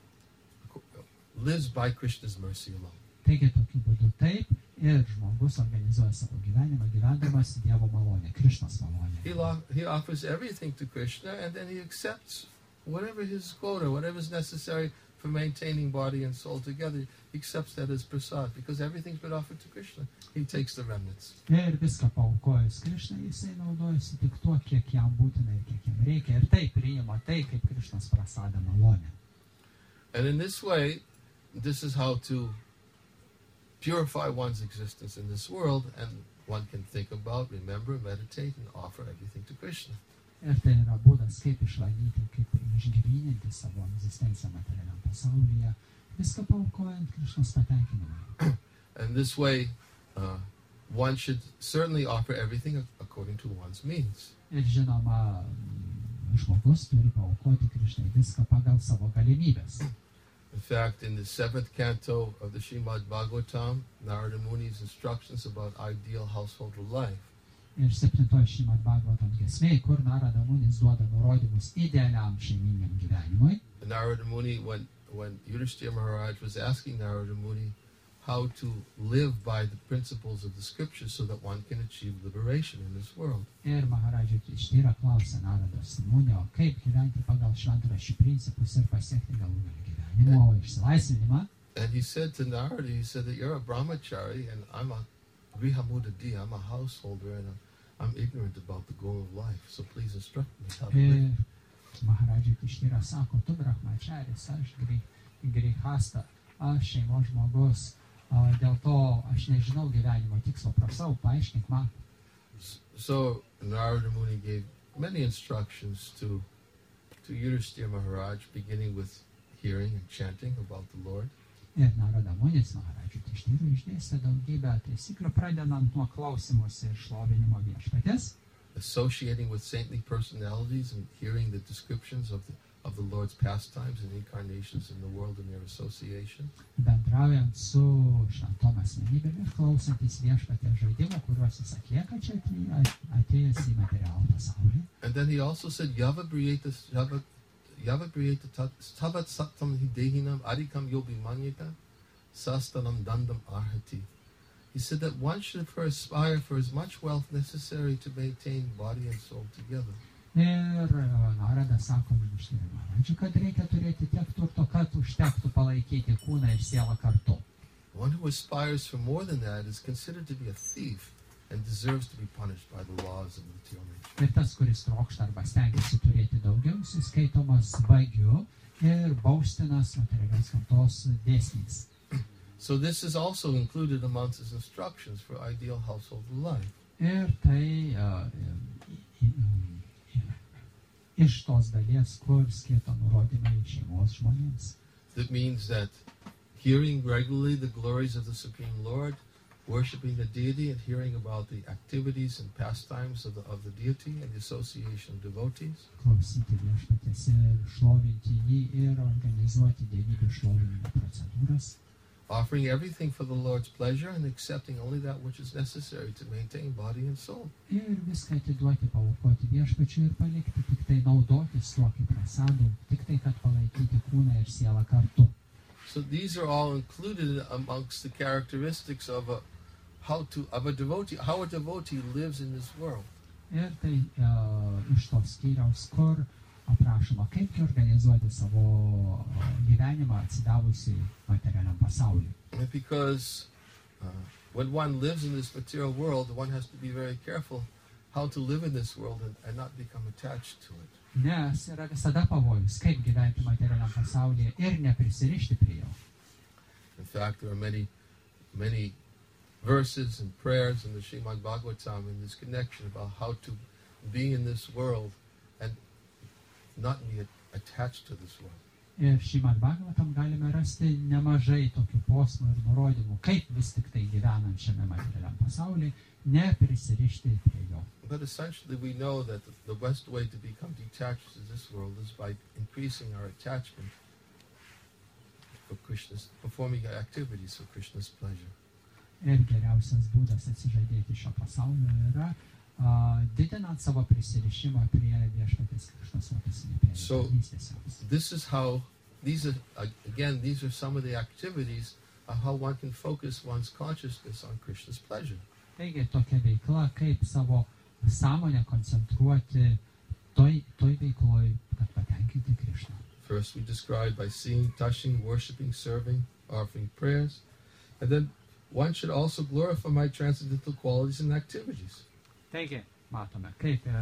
lives by Krishna's mercy alone. Taigi tokiu būdu taip ir žmogus organizuoja savo gyvenimą gyvendamas Dievo malonė, Krishnos malonė. He, lo- he offers everything to Krishna and then he accepts whatever his quota, whatever is necessary for maintaining body and soul together. He accepts that as prasad because everything's been offered to Krishna. He takes the remnants. Ir viską paaukojęs Krishnai, jisai naudojasi tik tuo, kiek jam būtina ir kiek jam reikia. Ir taip priima tai kaip Krishnos prasada malonė. And in this way, this is how to purify one's existence in this world, and one can think about, remember, meditate, and offer everything to Krishna. Ir tai yra būdas, kaip išvalyti, kaip išgryninti savo egzistenciją materialiam pasaulyje, viską paaukojant Krišnos patenkinimui. And this way, uh, one should certainly offer everything according to one's means. Ir žinoma, žmogus turi paaukoti Krišnai viską pagal savo galimybės. In fact, in the seventh canto of the Srimad Bhagavatam, Narada Muni's instructions about ideal household life. Ir septintoji Šrimad Bhagavatam giesmė, kur Narada Munis duoda nurodymus idealiam šeiminiam gyvenimui. Narada Muni, when, when Yudhishthira Maharaj was asking Narada Muni how to live by the principles of the scriptures so that one can achieve liberation in this world. Ir Maharadža Yudhishthira klausė Narados Munio, kaip gyventi pagal šventraščių principus ir pasiekti galų gale gyvenimo išsilaisvinimą. And he said to Narada, he said that you're a brahmachari and I'm a grihamudadi, I'm a householder, and I'm, I'm ignorant about the goal of life. So please instruct me how to live. Ir Maharadža Yudhishthira sako, tu brahmacharis, aš grihasta, aš šeimos žmogus, dėl to aš nežinau gyvenimo tikslo, prašau, paaiškink man. So Narada Muni gave many instructions to, to Yudhishthira Maharaj, beginning with hearing and chanting about the Lord. Ir Narada Munis Maharadža Yudhishthirui išdėstė daugybę taisyklių, pradedant nuo klausymosi ir šlovinimo viešpaties, associating with saintly personalities and hearing the descriptions of the, of the Lord's pastimes and incarnations in the world and their association. bendraujant su šventom asmenybėm ir klausantis viešpaties žaidimų, kuriuos jis atlieka čia atėjęs į materialų pasaulį. And then he also said, Yava Briyeta Yava Yava Briyeta Tavat Satam Hidehinam Adikam Yobi Manyata Sastanam Dandam Arhati. He said that one should first aspire for as much wealth necessary to maintain body and soul together. Ir Naradas sako Yudhishthira Maharajui, kad reikia turėti tiek turto, kad užtektų palaikyti kūną ir sielą kartu. One who aspires for more than that is considered to be a thief and deserves to be punished by the laws of material nature. Ir tas, kuris trokšta arba stengiasi turėti daugiau, jis skaitomas vagiu ir baustinas materialios gamtos dėsniais. So this is also included amongst his instructions for ideal household life. Ir tai uh, iš tos dalies, kur skaito nurodymai šeimos žmonėms. That means that hearing regularly the glories of the Supreme Lord, worshipping the deity, and hearing about the activities and pastimes of the, of the deity and the association of devotees. Klausyti viešpaties ir šlovinti jį ir organizuoti dievybių šlovinimo procedūras. Offering everything for the Lord's pleasure and accepting only that which is necessary to maintain body and soul. Ir viską atiduoti, paaukoti viešpačiui ir palikti, tik tai naudotis tuo kaip prasadu, tik tai, kad palaikyti kūną ir sielą kartu. So these are all included amongst the characteristics of a how to of a devotee, how a devotee lives in this world. Ir tai uh, iš tos skyriaus, kur aprašoma, kaip organizuoti savo gyvenimą atsidavusi materialiam pasauliui. Because uh, when one lives in this material world, one has to be very careful how to live in this world and, and not become attached to it. Nes yra visada pavojus, kaip gyventi materialiam pasaulyje ir neprisirišti prie jo. In fact, there are many, many verses and prayers in the Srimad Bhagavatam in this connection about how to be in this world and not be attached to this world. Ir Šrimad Bhagavatam galime rasti nemažai tokių posmų ir nurodymų, kaip vis tik tai gyvenant šiame materialiam pasaulyje, neprisirišti prie jo. But essentially we know that the, the best way to become detached to this world is by increasing our attachment for Krishna's, performing activities for Krishna's pleasure. Ir geriausias būdas atsižadėti šio pasaulio yra Uh, didinant savo prisirišimą prie viešpaties Krišnos lotusinė So pėda. this is how, these are, again, these are some of the activities of how one can focus one's consciousness on Krishna's pleasure. Taigi tokia veikla, kaip savo sąmonę koncentruoti toj, toj veikloj, kad patenkinti Krišną. First we describe by seeing, touching, worshipping, serving, offering prayers, and then one should also glorify my transcendental qualities and activities. Taigi, matome, kaip ir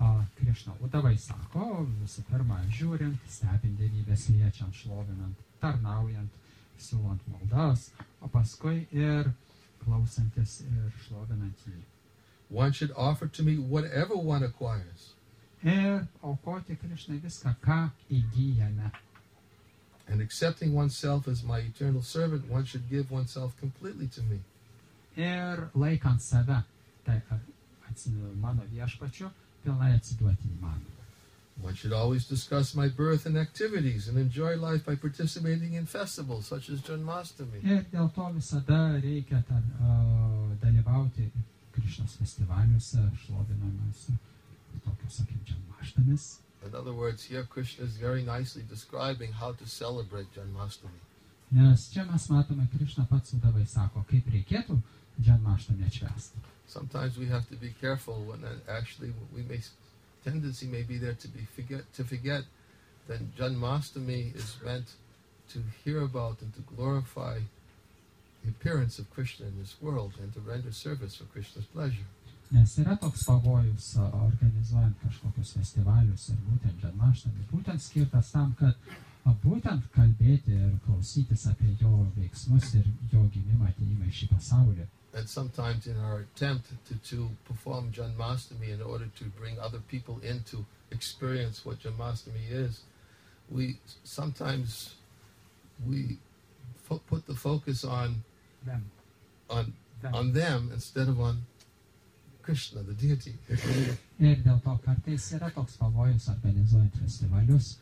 A, Krišna Udavai sako, visų pirma, žiūrint, stebint dievybės, liečiant, šlovinant, tarnaujant, siūlant maldas, o paskui ir klausantis ir šlovinant jį. One should offer to me whatever one acquires. Ir aukoti Krišnai viską, ką įgyjame. And accepting oneself as my eternal servant, one should give oneself completely to me. Ir laikant save, tai atsimenu mano viešpačiu, pilnai atsiduoti į man. One should always discuss my birth and activities and enjoy life by participating in festivals such as Janmashtami. Ir dėl to visada reikia tar, uh, dalyvauti Krišnos festivaliuose, šlovinamuose, tokiuose kaip Janmaštamis. In other words, here Krishna is very nicely describing how to celebrate Janmashtami. Nes čia mes matome, Krišna pats Udavai sako, kaip reikėtų Janmaštamį atšvęsti. Sometimes we have to be careful when actually we may tendency may be there to be forget to forget that Janmashtami is meant to hear about and to glorify the appearance of Krishna in this world and to render service for Krishna's pleasure. Nes yra toks pavojus organizuojant kažkokius festivalius ir būtent Janmashtami, būtent skirtas tam, kad būtent kalbėti ir klausytis apie jo veiksmus ir jo gimimą, atėjimą į šį pasaulį. And sometimes in our attempt to, to perform Janmashtami in order to bring other people in to experience what Janmashtami is, we sometimes we fo- put the focus on Them. on Them. on them instead of on Krishna, the deity. Ir dėl to kartais yra toks pavojus organizuojant festivalius,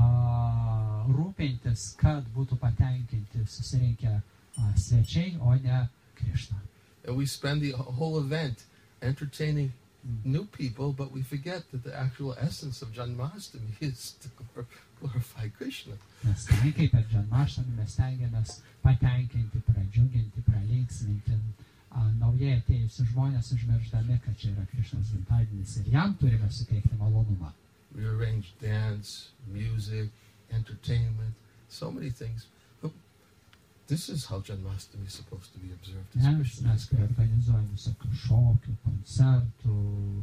a, rūpintis, kad būtų patenkinti susirinkę a, svečiai, o ne Krishna. And we spend the whole event entertaining Mm. new people, but we forget that the actual essence of Janmashtami is to glor- glorify Krishna. Nes tai kaip per Janmashtami mes stengiamės patenkinti, pradžiuginti, pralinksminti a, naujai atėjusius žmonės, užmirždami, kad čia yra Krišnos gimtadienis ir jam turime suteikti malonumą. We arrange dance, music, entertainment, so many things. But this is how Janmashtami is supposed to be observed. As Nes Krishna mes described. organizuojame visokių šokių, koncertų,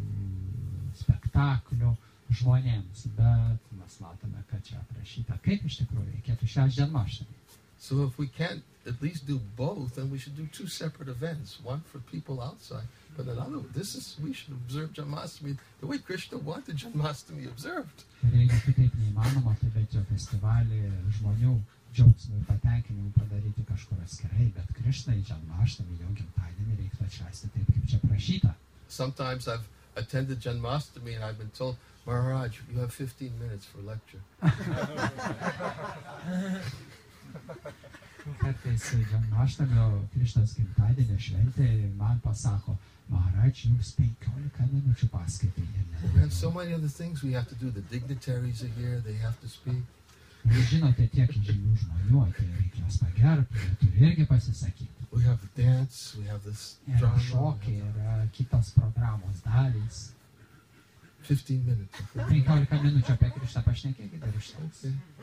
spektaklių žmonėms, bet mes matome, kad čia aprašyta, kaip iš tikrųjų reikėtų šią Janmashtami. So if we can't at least do both, then we should do two separate events, one for people outside, but another, this is, we should observe Janmashtami the way Krishna wanted Janmashtami observed. Ir jeigu kitaip neįmanoma, tai bet jo festivalį žmonių džiaugsmui ir patenkinimui padaryti kažkur atskirai, bet Krišnai Janmashtami jo gimtadienį reiktų atšvęsti taip, kaip čia prašyta. Sometimes I've attended Janmashtami and I've been told, Maharaj, you have fifteen minutes for lecture. Kartais Janmashtami Krišnos gimtadienio šventė man pasako, Maharaj, jums penkiolika minučių paskaitai. We have so many other things we have to do. The dignitaries are here, they have to speak. Jūs žinote, tiek žymių žmonių, tai reikia juos pagerbti, jie turi irgi pasisakyti. We have the dance, we have this Yra drama. šokiai, yra kitos programos dalys. fifteen minutes. penkiolika minučių apie Krišną pašnekėkite ir ištaus.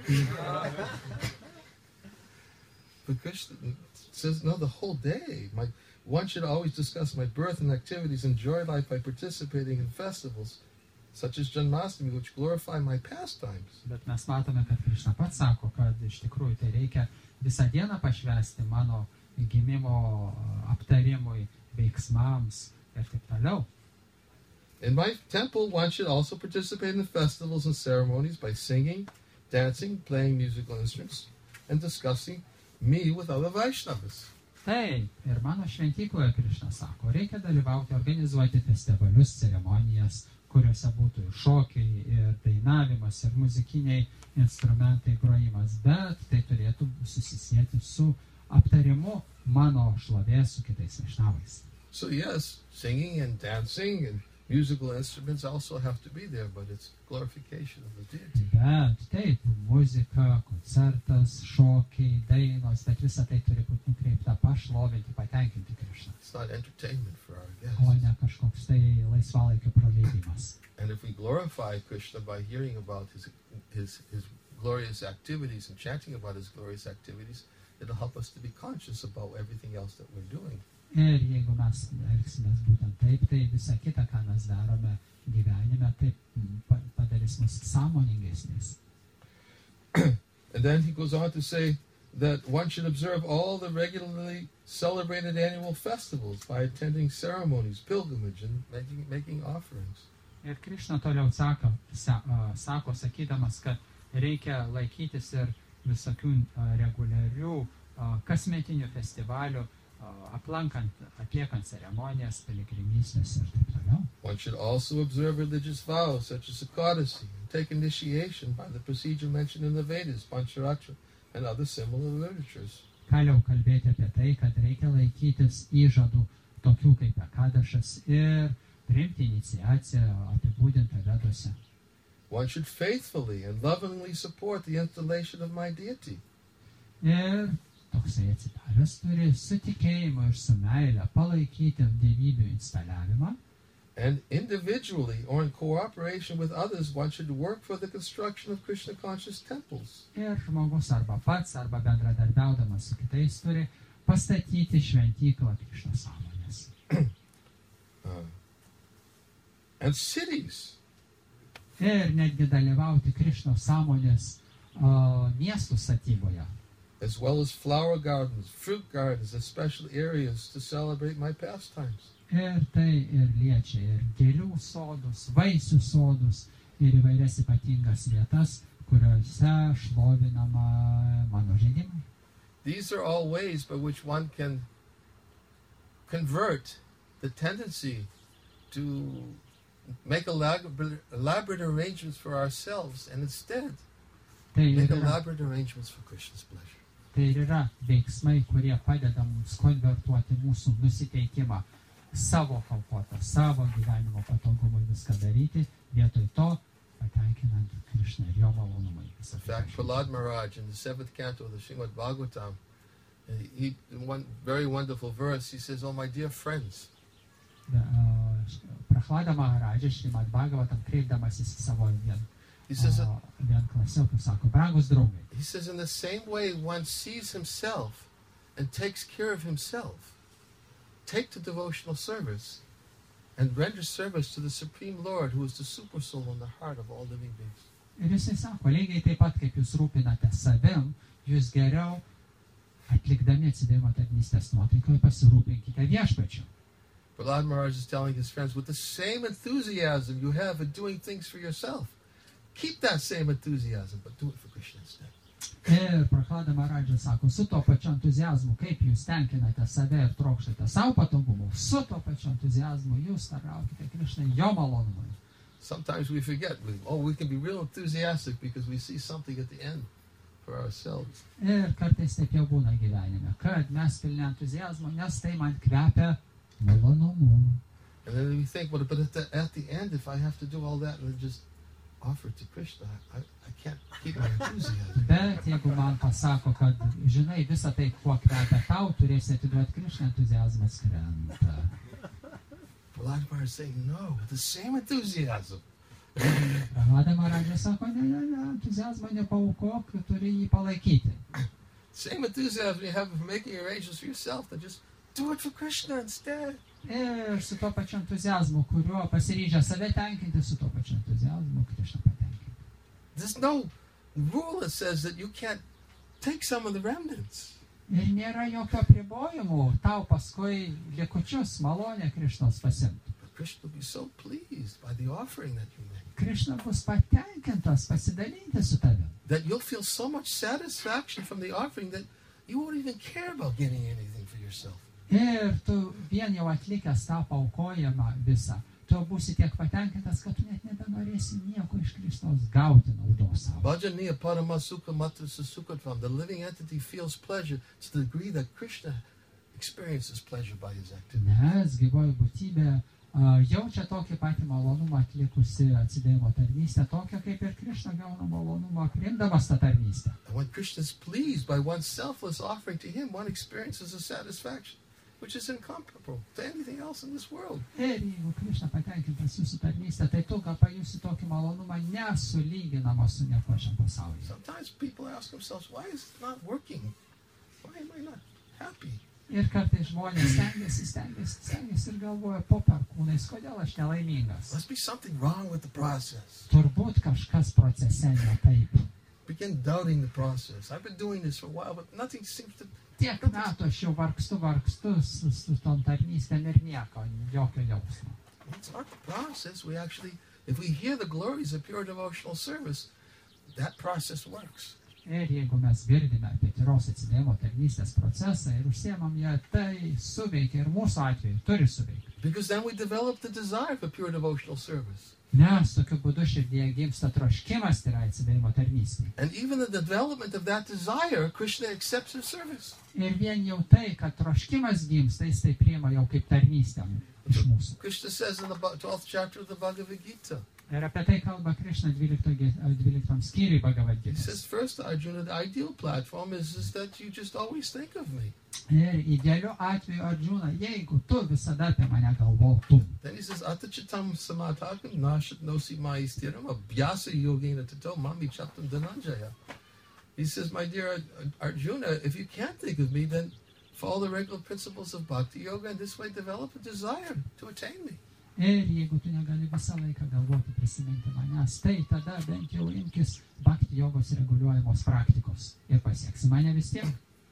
But Krishna says, no, the whole day. My, one should always discuss my birth and activities, enjoy life by participating in festivals, such as Janmashtami, which glorify my pastimes. Bet mes matome, kad Krišna pats sako, kad iš tikrųjų tai reikia visą dieną pašvęsti mano gimimo aptarimui, veiksmams ir taip toliau. In my temple, one should also participate in the festivals and ceremonies by singing, dancing, playing musical instruments, and discussing me with other Vaishnavas. Taip, ir mano šventykloje Krišna sako, reikia dalyvauti, organizuoti festivalius, ceremonijas, kuriuose būtų ir šokiai, ir dainavimas, ir muzikiniai instrumentai, grojimas, bet tai turėtų susisieti su aptarimu mano šlovės su kitais Vaišnavais. So yes, singing and dancing and musical instruments also have to be there, but it's glorification of the deity. Bet taip, muzika, koncertas, šokiai, dainos, bet visa tai turi būti nukreipta pašlovinti, patenkinti Krišną. It's not entertainment for our O guests. ne kažkoks tai laisvalaikio praleidimas. And if we glorify Krishna by hearing about his, his, his glorious activities and chanting about his glorious activities, it'll help us to be conscious about everything else that we're doing. Ir jeigu mes elgsimės būtent taip, tai visa kita, ką mes darome gyvenime, taip padarys mus sąmoningesniais. And then he goes on to say that one should observe all the regularly celebrated annual festivals by attending ceremonies, pilgrimage, and making, making offerings. Ir Krišna toliau sako, sa, uh, sako, sakydamas, kad reikia laikytis ir visokių uh, reguliarių uh, kasmetinių festivalių, uh, aplankant, atliekant ceremonijas, piligrimystės ir taip toliau. One should also observe religious vows such as Ekadasi and take initiation by the procedure mentioned in the Vedas, Pancharatra, and other similar literatures. Kaliau kalbėti apie tai, kad reikia laikytis įžadų tokių kaip Ekadašas ir priimti iniciaciją apibūdintą Vedose. One should faithfully and lovingly support the installation of my deity. Ir toksai atsidaręs turi su tikėjimu ir su meile palaikyti dievybių instaliavimą. And individually or in cooperation with others, one should work for the construction of Krishna-conscious temples. Ir žmogus arba pats, arba bendradarbiaudamas su kitais turi pastatyti šventyklą Krišnos sąmonės. uh, and cities. Ir netgi dalyvauti Krišnos sąmonės uh, miestų statyboje. As well as flower gardens, fruit gardens, and special areas to celebrate my pastimes. Ir tai ir liečia ir gėlių sodus, vaisių sodus ir įvairias ypatingas vietas, kuriuose šlovinama mano žaidimai. These are all ways by which one can convert the tendency to make elaborate, elaborate arrangements for ourselves and instead tai make yra, elaborate arrangements for Krishna's pleasure. tai yra veiksmai, kurie padeda mums konvertuoti mūsų nusiteikimą savo komfortą, savo gyvenimo patogumui viską daryti, vietoj to patenkinant Krishną ir jo malonumai. In fact, Prahlad Maharaj in the seventh canto of the Srimad Bhagavatam, he, in one very wonderful verse, he says, "Oh, my dear friends." Prahlada Maharajas Srimad Bhagavatam kreipdamasis į savo vien, He says, uh, vien klasiokų sako, brangus draugai. he says, in the same way one sees himself and takes care of himself, take to devotional service and render service to the Supreme Lord, who is the super soul in the heart of all living beings. Ir jisai sako, lygiai taip pat, kaip jūs rūpinate savim, jūs geriau atlikdami atsidėjimo tarnystės nuotaikoje pasirūpinkite viešpačiu. Prahlad Maharaj is telling his friends, with the same enthusiasm you have in doing things for yourself, keep that same enthusiasm, but do it for Krishna instead. Ir Prahlada Maharajas sako, su to pačiu entuzijazmu, kaip jūs tenkinate save ir trokštate savo patogumų, su to pačiu entuzijazmu jūs tarnaukite Krishnai jo malonumui. Sometimes we forget, we, oh, we can be real enthusiastic because we see something at the end for ourselves. Ir kartais taip jau būna gyvenime, kad mes pilni entuzijazmo, nes tai man kvepia malonumu. And then we think, well, but at the, at the end, if I have to do all that and just offer it to Krishna, I, I can't keep my enthusiasm. Bet jeigu man pasako, kad, žinai, visą tai, kuo kvepia tau, turėsi atiduoti Krishna, entuzijazmas krenta. Prahlad Maharaj is saying, no, with the same enthusiasm. Prahlada Maharajas sako, ne, ne, ne, entuzijazmą nepaaukok, turi jį palaikyti. Same enthusiasm you have for making arrangements for yourself, then just do it for Krishna instead. Ir su to pačiu entuzijazmu, kuriuo pasiryžę save tenkinti, su to pačiu entuzijazmu Krishna patenkinti. There's no rule that says that you can't take some of the remnants. Ir nėra jokio apribojimų tau paskui likučius malonę Krishnos pasimti. But Krishna will be so pleased by the offering that you make Krishna bus patenkintas pasidalinti su tavim. that you'll feel so much satisfaction from the offering that you won't even care about getting anything for yourself. Ir tu vien jau atlikęs tą paaukojimą visą, tu būsi tiek patenkintas, kad tu net nebenorėsi nieko iš Kristaus gauti naudos savo. Bhajaniya parama sukha matra susukhatvam. The living entity feels pleasure to the degree that Krishna experiences pleasure by his activity. Nes gyvoji būtybė uh, jaučia tokį patį malonumą atlikusi atsidėjimo tarnystę, tokią kaip ir Krishna gauna malonumą priimdamas tą tarnystę. And when Krishna is pleased by one's selfless offering to him, one experiences a satisfaction which is incomparable to anything else in this world. Ir jeigu Krishna patenkintas jūsų tarnystę, tai tu gal pajusi tokį malonumą nesulyginamą su nieko šiam pasaulyje. Sometimes people ask themselves, why is it not working? Why am I not happy? Ir kartais žmonės stengiasi, stengiasi, stengiasi ir galvoja po perkūnais, kodėl aš nelaimingas. Must be something wrong with the process. Turbūt kažkas procese ne taip. Begin doubting the process. I've been doing this for a while, but nothing seems to... Tiek metų aš jau vargstu, vargstu su, su tom tarnystėm ir nieko, jokio jausmo. It's not the process. We actually, if we hear the glories of pure devotional service, that process works. Ir jeigu mes girdime apie tyros atsidėjimo tarnystės procesą ir užsiemam ją, tai suveikia ir mūsų atveju turi suveikti. Because then we develop the desire for pure devotional service. Nes tokiu būdu širdyje gimsta troškimas tyrai atsidėjimo tarnystei. And even the development of that desire, Krishna accepts his service. Ir vien jau tai, kad troškimas gimsta, jis tai priima jau kaip tarnystę iš mūsų. Krishna says in the twelfth chapter of the Bhagavad Gita. Ir apie tai kalba Krishna dvyliktam skyriui Bhagavad He Gitos. says, first, Arjuna, the ideal platform is, is that you just always think of me. Ir idealiu atveju, Arjuna, jeigu tu visada apie mane galvotum. Then he says, Atachitam samatakam nashat nosi maistiram abhyasa yogena tato mami chaptam dhananjaya. He says, my dear Arjuna, if you can't think of me, then follow the regular principles of bhakti yoga and this way develop a desire to attain me. Ir jeigu tu negali visą laiką galvoti prisiminti manęs, tai tada bent jau imkis bhakti jogos reguliuojamos praktikos ir pasieksi mane vis tiek.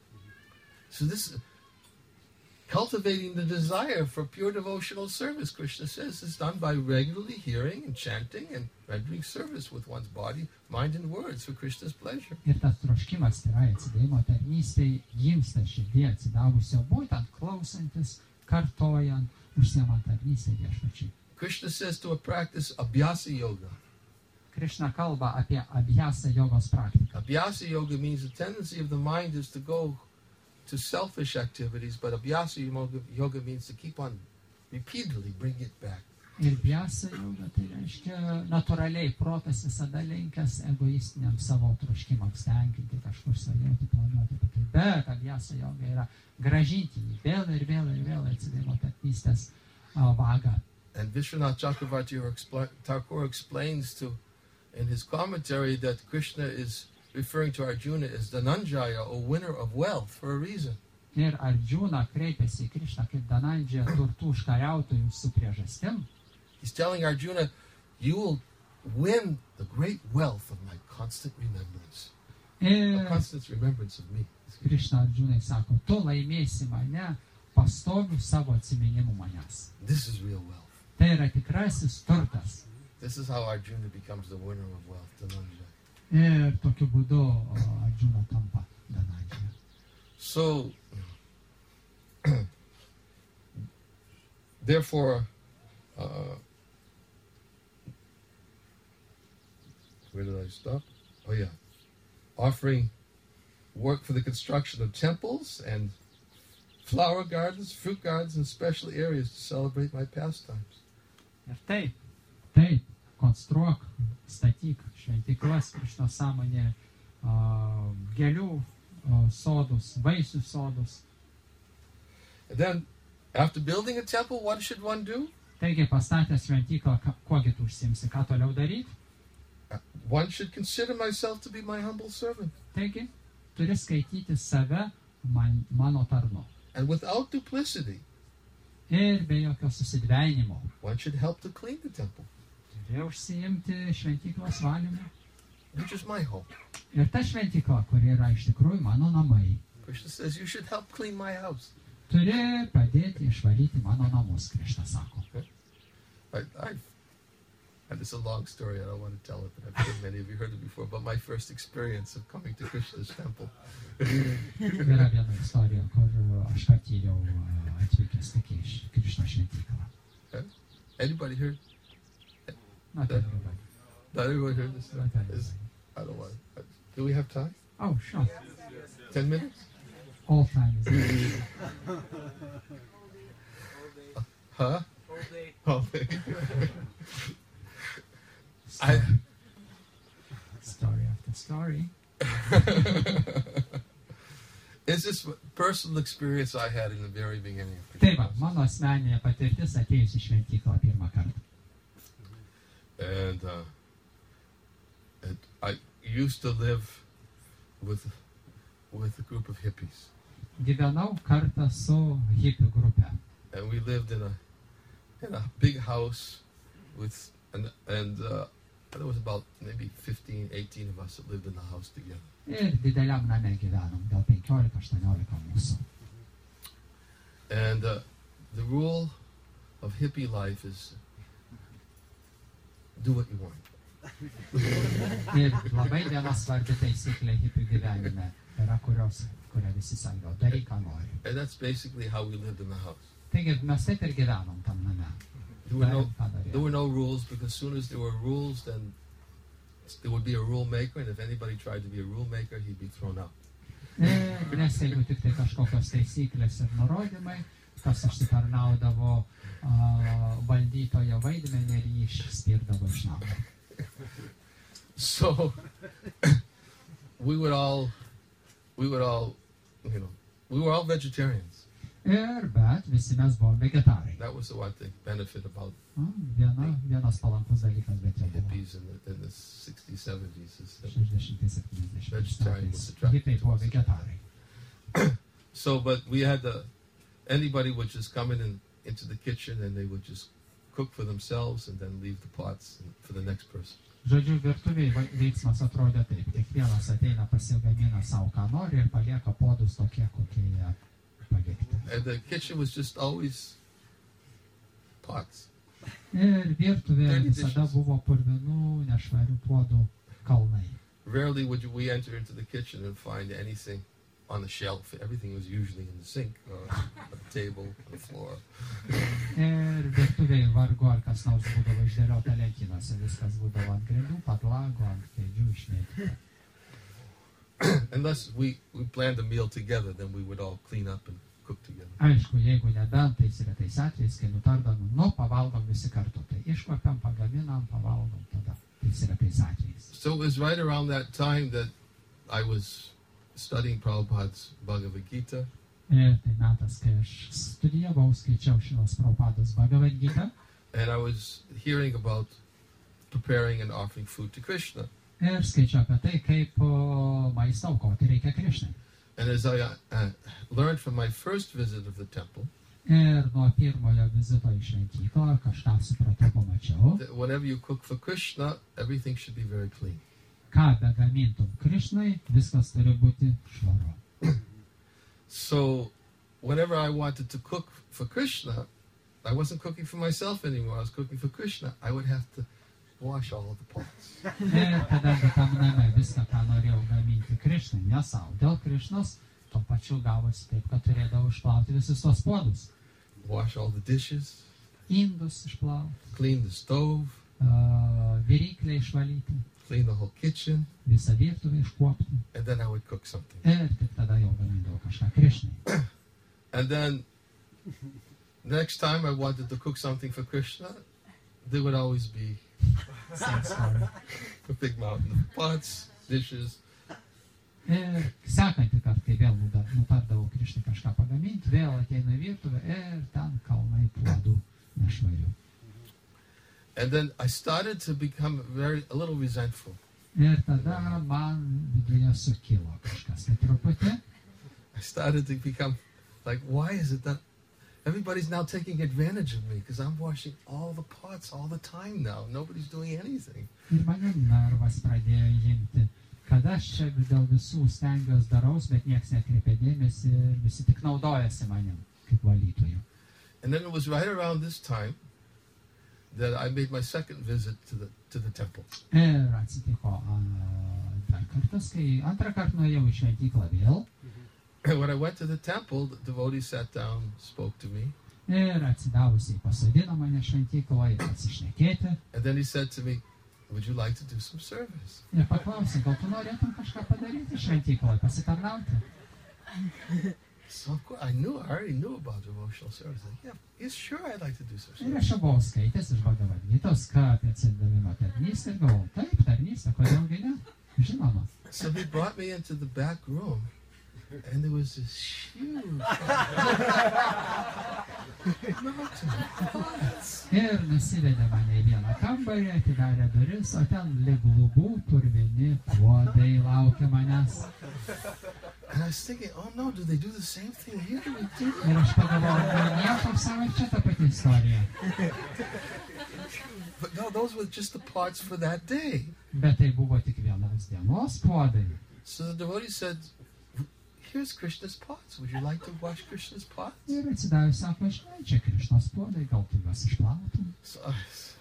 So this cultivating the desire for pure devotional service, Krishna says, is done by regularly hearing and chanting and rendering service with one's body, mind and words for Krishna's pleasure. Ir tas troškimas tyrai atsidėjimo tarnystei gimsta širdie atsidavusio būtent klausantis, kartojant, užsiemant tarnystę viešpačiui. Krishna says to a practice abhyasa yoga. Krishna kalba apie abhyasa jogos praktiką. Abhyasa yoga means the tendency of the mind is to go to selfish activities, but abhyasa yoga, yoga means to keep on repeatedly bring it back. Ir abhyasa yoga tai reiškia natūraliai protas visada linkęs egoistiniam savo troškimams tenkinti, kažkur svajoti, planuoti. Bet abhyasa yoga yra grąžinti jį vėl ir vėl ir vėl atsidėjimo tarnystės vagą. And Vishwanath Chakravarti Thakur explains to in his commentary that Krishna is referring to Arjuna as Dhananjaya, a winner of wealth, for a reason. Ir Arjuna kreipiasi į Krishną kaip Dhananjaya turtų užkariautojų su priežastim. He's telling Arjuna, you will win the great wealth of my constant remembrance. Ir A constant remembrance of me. Krishna Arjunai sako, tu laimėsi mane pastovių savo atsiminimų manęs. This is real wealth. Tai yra tikrasis turtas. This is how Arjuna becomes the winner of wealth, Dhananjaya. Ir tokiu būdu Arjuna tampa Dhananjaya. So, therefore, uh, where did I stop? Oh yeah, offering work for the construction of temples and flower gardens, fruit gardens, and special areas to celebrate my pastimes. Ir taip, taip, konstruok, statyk šventiklas, Krishno sąmonė, uh, gėlių uh, sodus, vaisių sodus. And then, after building a temple, what should one do? Taigi, pastatęs šventiklą, kuogi tu užsiimsi, ką toliau daryti? One should consider myself to be my humble servant. Taigi, turi skaityti save man, mano tarnu. And without duplicity, Ir be jokio susidvejinimo. one should help to clean the temple, Turi užsiimti šventiklos valymu. which is my home. Ir ta šventikla, kuri yra iš tikrųjų mano namai. Krishna says, you should help clean my house. Turi padėti išvalyti mano namus, Krishna sako. I, I've, and it's a long story, I don't want to tell it, but I'm sure many of you heard it before, but my first experience of coming to Krishna's temple. Yra viena istorija, kur aš patyriau atvykęs tik iš Krishno šventiklą. Okay. Anybody heard? Not That- everybody. Not everyone heard this? Not everybody. Is- I don't want to. Do we have time? Oh, sure. Ten minutes? All time is good. Huh? All day. All day. Story, story after story. It's this personal experience I had in the very beginning of Tai va, Krishna. mano asmeninė patirtis atėjus į šventyklą pirmą kartą. And uh, it, I used to live with with a group of hippies. gyvenau kartą su hipių grupe. And we lived in a in a big house with and and uh, there was about maybe fifteen, eighteen of us that lived in the house together. Ir dideliam name gyvenom, gal penkiolika aštuoniolika mūsų. And uh, the rule of hippie life is do what you want. Ir labai viena svarbi taisyklė hipių gyvenime yra, kurios, kurią visi sako, daryk, ką nori. And that's basically how we lived in the house. Taigi mes taip ir gyvenom tam name. There were no there were no rules, because as soon as there were rules, then there would be a rule maker, and if anybody tried to be a rule maker, he'd be thrown out. Ir nes jeigu tik tai kažkokios taisyklės ir nurodymai, kas užsitarnaudavo uh, valdytojo vaidmenį ir jį išspirdavo iš namų. So we would all, we would all, you know, we were all vegetarians. Ir bet visi mes buvom vegetarai. That was the one thing benefit about Viena, vienas palankus dalykas, bet jau buvo. hippies in the, in the sixties, seventies. Is that šešiasdešimtais septyniasdešimtais vegetarian was metais attracted hipiai to buvo us. vegetarai. So, but we had the, anybody would just come in and into the kitchen and they would just cook for themselves and then leave the pots for the next person. Žodžiu, virtuviai veiksmas atrodė taip. Kiekvienas ateina, pasigamina savo, ką nori ir palieka podus tokie, kokie jie palikti. And the kitchen was just always pots. Ir virtuvė Dirty visada dishes. buvo purvinų, nešvarių podų kalnai. Rarely would you, we enter into the kitchen and find anything on the shelf. Everything was usually in the sink, or on the table, on the floor. Ir virtuviai vargu ar kas nors būdavo išdėliota lentynose. Viskas būdavo ant grindų, patlago, ant kėdžių išmėtyta. Unless we, we planned a meal together, then we would all clean up and cook together. Aišku, jeigu nebent tais retais atvejais, kai nutardavom, nu, pavalgom visi kartu. Tai iškvapiam, pagaminam, pavalgom tada. Tais retais atvejais. So it was right around that time that I was studying Prabhupada's Bhagavad Gita. Ir tai metas, kai aš studijavau, skaičiau šios Prabhupados Bhagavad Gita. And I was hearing about preparing and offering food to Krishna. Ir skaičiau apie tai, kaip o, maistą aukoti reikia Krišnai. And as I uh, learned from my first visit of the temple, Ir nuo pirmojo vizito į šventyklą kažką supratau, pamačiau, that whenever you cook for Krishna, everything should be very clean. ką begamintum Krišnai, viskas turi būti švaru. So whenever I wanted to cook for Krishna, I wasn't cooking for myself anymore. I was cooking for Krishna. I would have to wash all of the pots. Ir kadangi tam name viską, ką norėjau gaminti Krišnai, ne savo, dėl Krišnos, tuo pačiu gavosi taip, kad turėdavau išplauti visus tos puodus. Wash all the dishes, Indus išplauti, clean the stove, uh, viryklę išvalyti, clean the whole kitchen, visą virtuvę iškuopti. and then I would cook something. Ir tik tada jau gamindavau kažką Krišnai. And then next time I wanted to cook something for Krishna, there would always be Same story. a big mountain of pots, dishes. Ir sekantį kartą, kai vėl nuda- nutardavau Krišnai kažką pagaminti, vėl ateina į virtuvę ir ten kalnai puodų nešvarių. And then I started to become very, a little resentful. Ir tada man viduje sukilo kažkas. Tai truputį, I started to become like, why is it that everybody's now taking advantage of me? Because I'm washing all the pots all the time now. Nobody's doing anything. ir mane nervas pradėjo imti, kad aš čia dėl visų stengiuosi daraus, bet nieks nekreipia dėmesį ir visi tik naudojasi manim kaip valytoju. And then it was right around this time that I made my second visit to the to the temple. Ir atsitiko a, dar kartas, kai antrą kartą nuėjau į šventyklą vėl. And when I went to the temple, the devotee sat down, spoke to me, Ir atsidavusiai pasodino mane šventykloje pasišnekėti. and then he said to me, would you like to do some service? Ir paklausė, gal tu norėtum kažką padaryti šventykloje, pasitarnauti? So of course, I knew, I already knew about devotional service. Like, yeah, yes, sure, I'd like to do some Ir service. aš jau buvau skaitęs iš Bhagavad Gitos, ką apie atsidavimo tarnystę, ir galvojau, taip, tarnystė, kodėlgi ne? Žinoma. So he brought me into the back room, and there was this huge mountain of pots. Ir nusivedė mane į vieną kambarį, atidarė duris, o ten lyg lubų purvini puodai laukia manęs. And I was thinking, oh no, do they do the same thing here? Do we do Ir aš pagalvojau, nu, nieko sau ir čia ta pati istorija. But no, those were just the pots for that day. Bet tai buvo tik vienos dienos puodai. So the devotee said, here's Krishna's pots. Would you like to wash Krishna's pots? Ir atsidavęs sako, žinai, čia Krišnos puodai, gal tu juos išplautum. So I,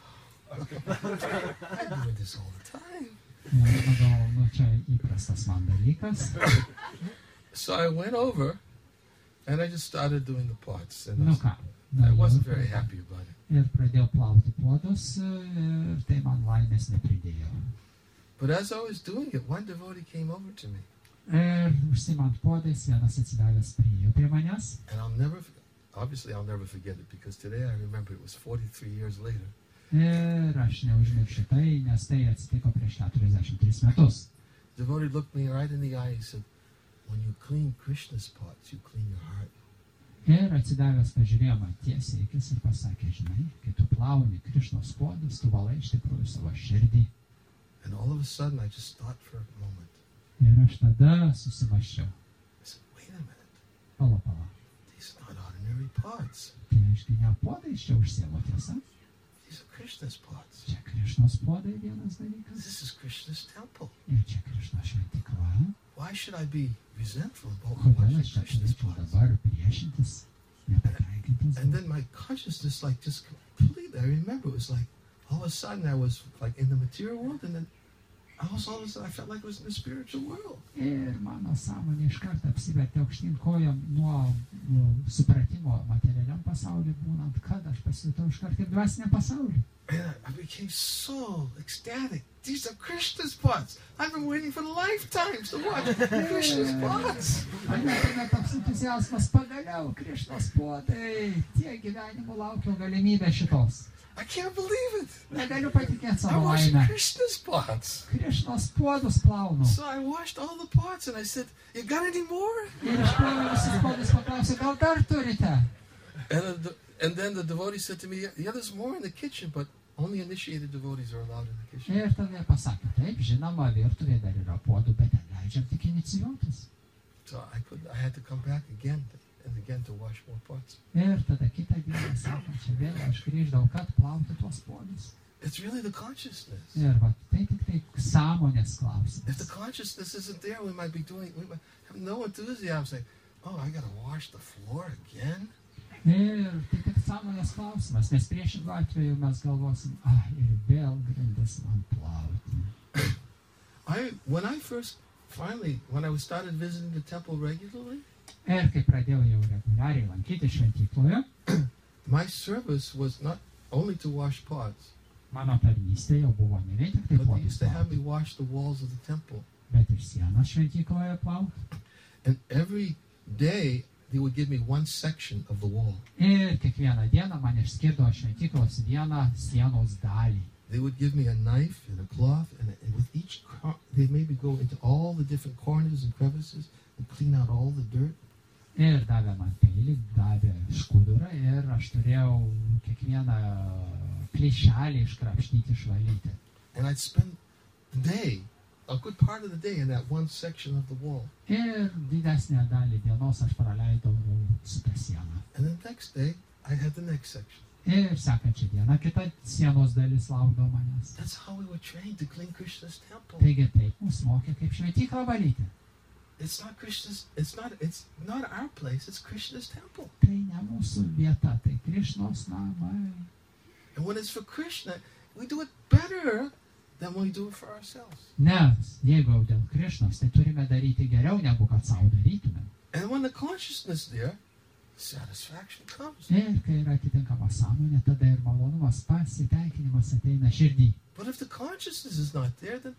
I'm doing this all the time. Ir aš pagalvojau, nu čia įprastas man dalykas. So I went over and I just started doing the pots. And I, Nu was, ką, I nuėjau wasn't very happy about it. ir pradėjau plauti puodus ir tai man laimės nepridėjo. But as I was doing it, one devotee came over to me. Ir užsimant puodais, vienas atsidavęs priėjo prie manęs. And I'll never, obviously I'll never forget it because today I remember it was forty-three years later. Ir aš neužmiršiu tai, nes tai atsitiko prieš keturiasdešimt tris metus. The devotee looked me right in the eye. He said, when you clean Krishna's pots, you clean your heart. Ir atsidavęs pažiūrėjo man tiesiai į akis ir pasakė, žinai, kai tu plauni Krišnos puodus, tu valai iš tikrųjų savo širdį. And all of a sudden I just thought for a moment. Ir aš tada susimaščiau. I said, wait a minute. Pala, pala. These are not ordinary pots. Tai aiškiai ne puodai iš čia užsėlo, tiesa? These are Krishna's pots. Čia Krišnos puodai vienas dalykas. This is Krishna's temple. Ir čia Krišnos šventykla. Why should I be resentful about Kodėl washing aš čia Krishna's turėčiau pots? dabar priešintis, nepatenkintas? And then my consciousness, like, just completely, I remember it was like, all of a sudden I was like in the material world, and then I was all of a sudden I felt like I was in the spiritual world. Ir mano sąmonė iš karto apsivertė aukštyn kojom nuo nuo supratimo materialiam pasauliu, būnant, kad aš pasijutau iš karto kaip dvasiniam pasauliu. And I, I became so ecstatic. These are Krishna's pots. I've been waiting for lifetimes to watch Krishna's pots. Mane toks entuziazmas, pagaliau Krišnos puodai, tiek gyvenimų laukiau galimybę šitos. I can't believe it. Negaliu patikėti I savo washed laimę. Krishna's pots. Krišnos puodus plaunu. So I washed all the pots and I said, you got any more? Ir išploviau visus puodus, paklausiau, gal dar turite? And, the, and then the devotee said to me, yeah, there's more in the kitchen, but only initiated devotees are allowed in the kitchen. Ir tada jie pasakė, taip, žinoma, virtuvėje dar yra puodų, bet ten leidžiam tik inicijuotus. So I could, I had to come back again and again to wash more pots. Ir tada kitą dieną, sako, čia vėl aš grįždavau, kad plauti tuos puodus. It's really the consciousness. Ir va, tai tik tai sąmonės If the klausimas. consciousness isn't there, we might be doing, we might have no enthusiasm, saying, oh, I got to wash the floor again? Ir tai tik sąmonės klausimas, nes priešingų atveju mes galvosim, ah, ir vėl grindis man plauti. I, when I first, finally, when I started visiting the temple regularly, Ir kai pradėjau jau reguliariai lankyti šventykloje, my service was not only to wash pots, mano tarnystė jau buvo ne vien tik tai but they puodus used to have plauti, me wash the walls of the temple. bet ir sienas šventykloje plauti. And every day, they would give me one section of the wall. Ir kiekvieną dieną man išskirdavo šventyklos vieną sienos dalį. They would give me a knife and a cloth, and, and with each, cor- they made me go into all the different corners and crevices and clean out all the dirt. Ir davė man peilį, davė škudurą ir aš turėjau kiekvieną plyšelį iškrapštyti, išvalyti. And I'd spend the day, a good part of the day, in that one section of the wall. Ir didesnę dalį dienos aš praleidau su ta siena. And the next day, I had the next section. Ir sekančią dieną kita sienos dalis laukdavo manęs. That's how we were trained to clean Krishna's temple. Taigi taip mus mokė kaip šventyklą valyti. It's not Krishna's, it's not, it's not our place, it's Krishna's temple. Tai ne mūsų vieta, tai Krišnos namai. And when it's for Krishna, we do it better than we do it for ourselves. Nes jeigu jau dėl Krišnos, tai turime daryti geriau negu kad savo darytumėm. And when the consciousness there, satisfaction comes. Ir kai yra atitinkama sąmonė, tada ir malonumas, pasitenkinimas ateina širdį. But if the consciousness is not there, then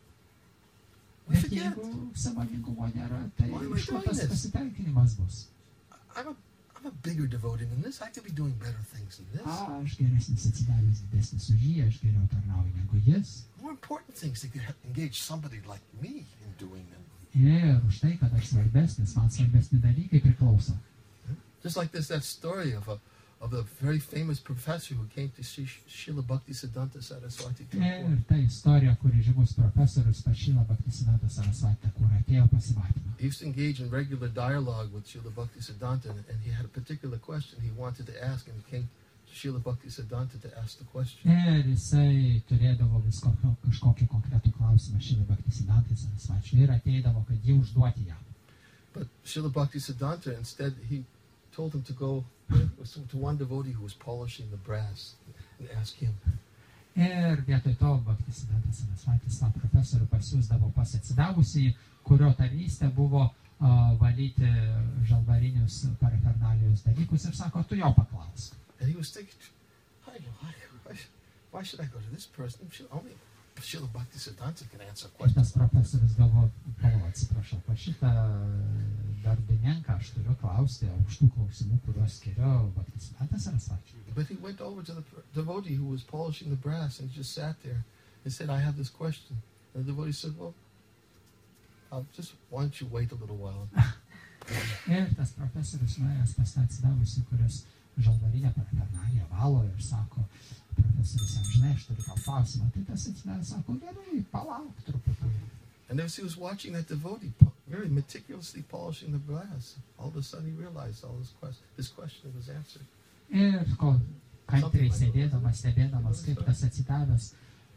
we Bet forget. jeigu sąmoningumo nėra, tai Why am I iš kur doing tas this? pasitenkinimas bus? I'm a, I'm a bigger devotee than this. I could be doing better things than this. A, aš geresnis atsidavęs didesnis už jį, aš geriau tarnauju negu jis. More important things to get, engage somebody like me in doing them. Ir už tai, kad aš svarbesnis, man svarbesni dalykai priklauso. Just like this, that story of a of the very famous professor who came to see Srila Bhaktisiddhanta Saraswati Thakur. Ir ta istorija, kuri žymus profesorius Pašila Bhaktisiddhanta Sarasvati Thakur atėjo pasimatymą. He used to engage in regular dialogue with Srila Bhaktisiddhanta, and, and he had a particular question he wanted to ask, and he came to Srila Bhaktisiddhanta to ask the question. Ir jisai turėdavo vis kokio, kažkokį konkretų klausimą Srila Bhaktisiddhantai Sarasvati ir ateidavo, kad jį užduoti jam. But Srila Bhaktisiddhanta, instead, he told him to go to one devotee who was polishing the brass and ask him. Ir vietoj to Bhaktisiddhantas Sarasvatis tą profesorių pasiūsdavo pas atsidavusį, kurio tarnystė buvo uh, valyti žalvarinius parafernalijos dalykus ir sako, tu jau paklausk. And he was thinking, why, why, why should I go to this person? Only Srila Bhaktisiddhanta can answer Ir tas questions. profesorius galvo, galvo, atsiprašau, pa šitą darbininką aš turiu klausti už tų klausimų, kuriuos skiriu Bhaktisiddhantas Sarasvati. But he went over to the devotee who was polishing the brass and just sat there and said, I have this question. And the devotee said, well, I'll just, why don't you wait a little while? Ir tas profesorius nuėjęs pas tą atsidavusi, kuris žalvarinę parafernaliją valo ir sako, profesorius jam, žinai, aš turiu tau klausimą. Tai tas atsidavęs sako, gerai, palauk truputį. And as he was watching that devotee po- very meticulously polishing the brass, all of a sudden he realized all his, quest- his question was answered. Ir kol kantriai sėdėdamas, stebėdamas, kaip tas atsidavęs,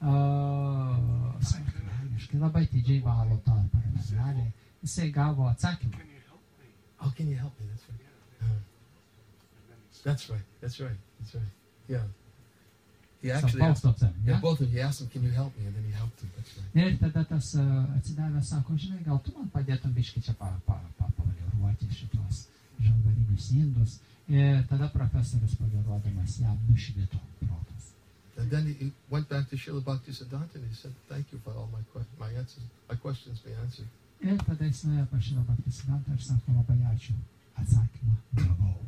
uh, smulkmeniškai labai didžiai valo tą parafernaliją, jisai gavo atsakymą. How can you help me? That's right. Uh, that's right. That's right. That's right. Yeah. He So actually both asked, of them, yeah, yeah? both of them. He asked him, can you help me? And then he helped him. That's right. Ir tada tas uh, atsidavęs sako, žinai, gal tu man padėtum biškį čia pa, pa, pa, pavaliruoti šitos žalvarinius indus. Ir tada profesorius pavaliruodamas jam nušvito protas. And then he, he went back to Srila Bhaktisiddhanta and he said, thank you for all my que- my answers. My questions be answered. Ir tada jis nuėjo pas Šrila Bhaktisiddhantą ir sako, labai ačiū, atsakymą gavau.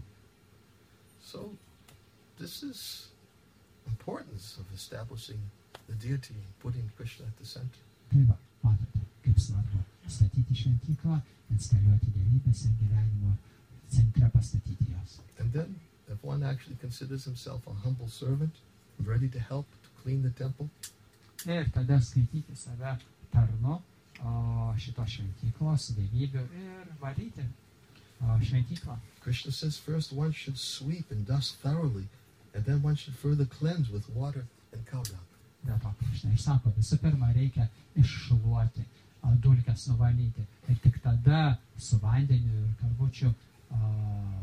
So this is importance of establishing the deity, putting Krishna at the center. Tai va, matote, kaip svarbu statyti šventyklą, instaliuoti dievybės ir gyvenimo centre pastatyti jos. And then if one actually considers himself a humble servant, ready to help to clean the temple, Ir tada skaityti save tarnu o, šitos šventyklos, dievybių ir varyti o, šventyklą. Krishna says first one should sweep and dust thoroughly, and then one should further cleanse with water and cow dung. Dėl to Krišna ir sako, visų pirma reikia iššluoti, a, dulkes nuvalyti ir tik tada su vandeniu ir karvučiu a,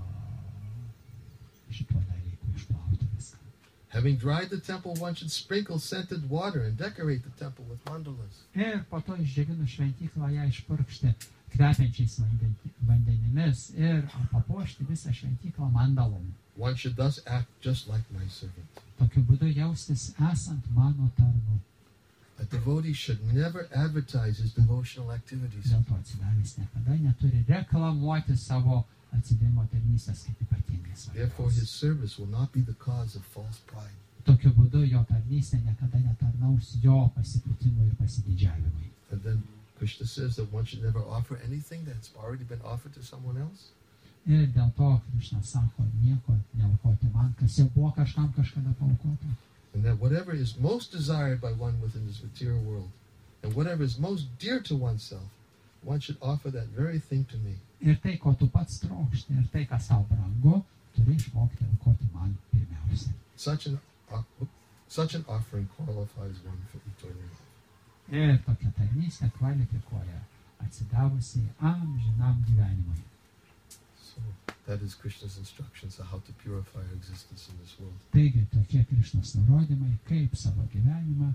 šituo dalyku išplauti viską. Having dried the temple, one should sprinkle scented water and decorate the temple with mandalas. Ir po to išdžiavinus šventyklą ją išpurkšti kvepiančiais vanden- vandenimis ir papuošti visą šventyklą mandalom. One should thus act just like my servant. Tokiu būdu jaustis esant mano tarnu. A devotee should never advertise his devotional activities. Dėl to atsidavęs niekada neturi reklamuoti savo atsidavimo tarnystės kaip ypatingai Therefore, his svarbios. service will not be the cause of false pride. Tokiu būdu jo tarnystė niekada netarnaus jo pasipūtimui ir pasididžiavimui. And then Krishna says that one should never offer anything that's already been offered to someone else. Ir dėl to Krišna sako, nieko neaukoti man, kas jau buvo kažkam kažkada paaukota. And that whatever is most desired by one within this material world, and whatever is most dear to oneself, one should offer that very thing to me. Ir tai, ko tu pats trokšti, ir tai, kas tau brangu, turi išmokti aukoti man pirmiausia. Such an uh, such an offering qualifies one for eternity. Ir tokia tarnystė kvalifikuoja atsidavusi amžinam gyvenimui. So that is Krishna's instructions on how to purify our existence in this world. Taigi tokie Krišnos nurodymai, kaip savo gyvenimą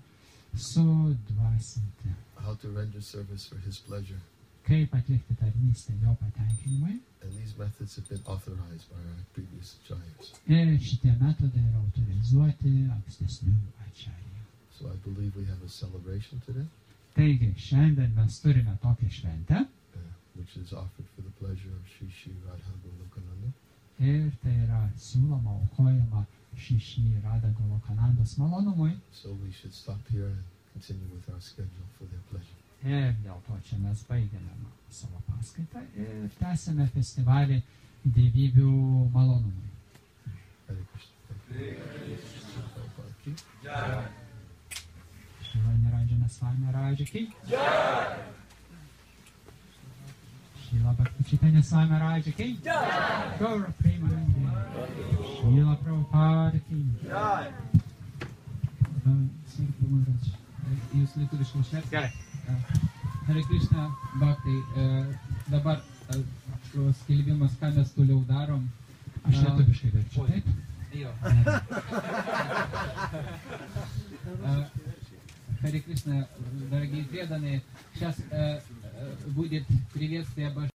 sudvasinti, How to render service for his pleasure. kaip atlikti tarnystę jo patenkinimui. And these methods have been authorized by our previous acharyas. Ir šitie metodai yra autorizuoti ankstesnių ačarijų. So I believe we have a celebration today, Taigi šiandien mes turime tokią šventę uh, which is offered for the pleasure of Shri Shri Radha Golokananda. ir tai yra siūloma, aukojama Šiši Radha Golokanandos malonumui. So we should stop here and continue with our schedule for their pleasure. Ir dėl to čia mes baigiame savo paskaitą ir tęsime festivalį dievybių malonumui. Hare Krishna. Prabhupada ki Jai. Shila Nirajana Swami Maharaj ki Jai. Shila Bhakti Chaitanya Swami Maharaj ki Jai. Gaura Premanandi. Shila Prabhupada ki Jai. Sveikas Maharaj. Jūs lietuviškai išversti? Gerai. Hare Krishna Bhaktai. Dabar skelbimas, ką mes toliau darom. Aš lietuviškai verčiu. Taip? Jo. Харе Кришна, дорогие преданные, сейчас э, э, будет приветствие обожания.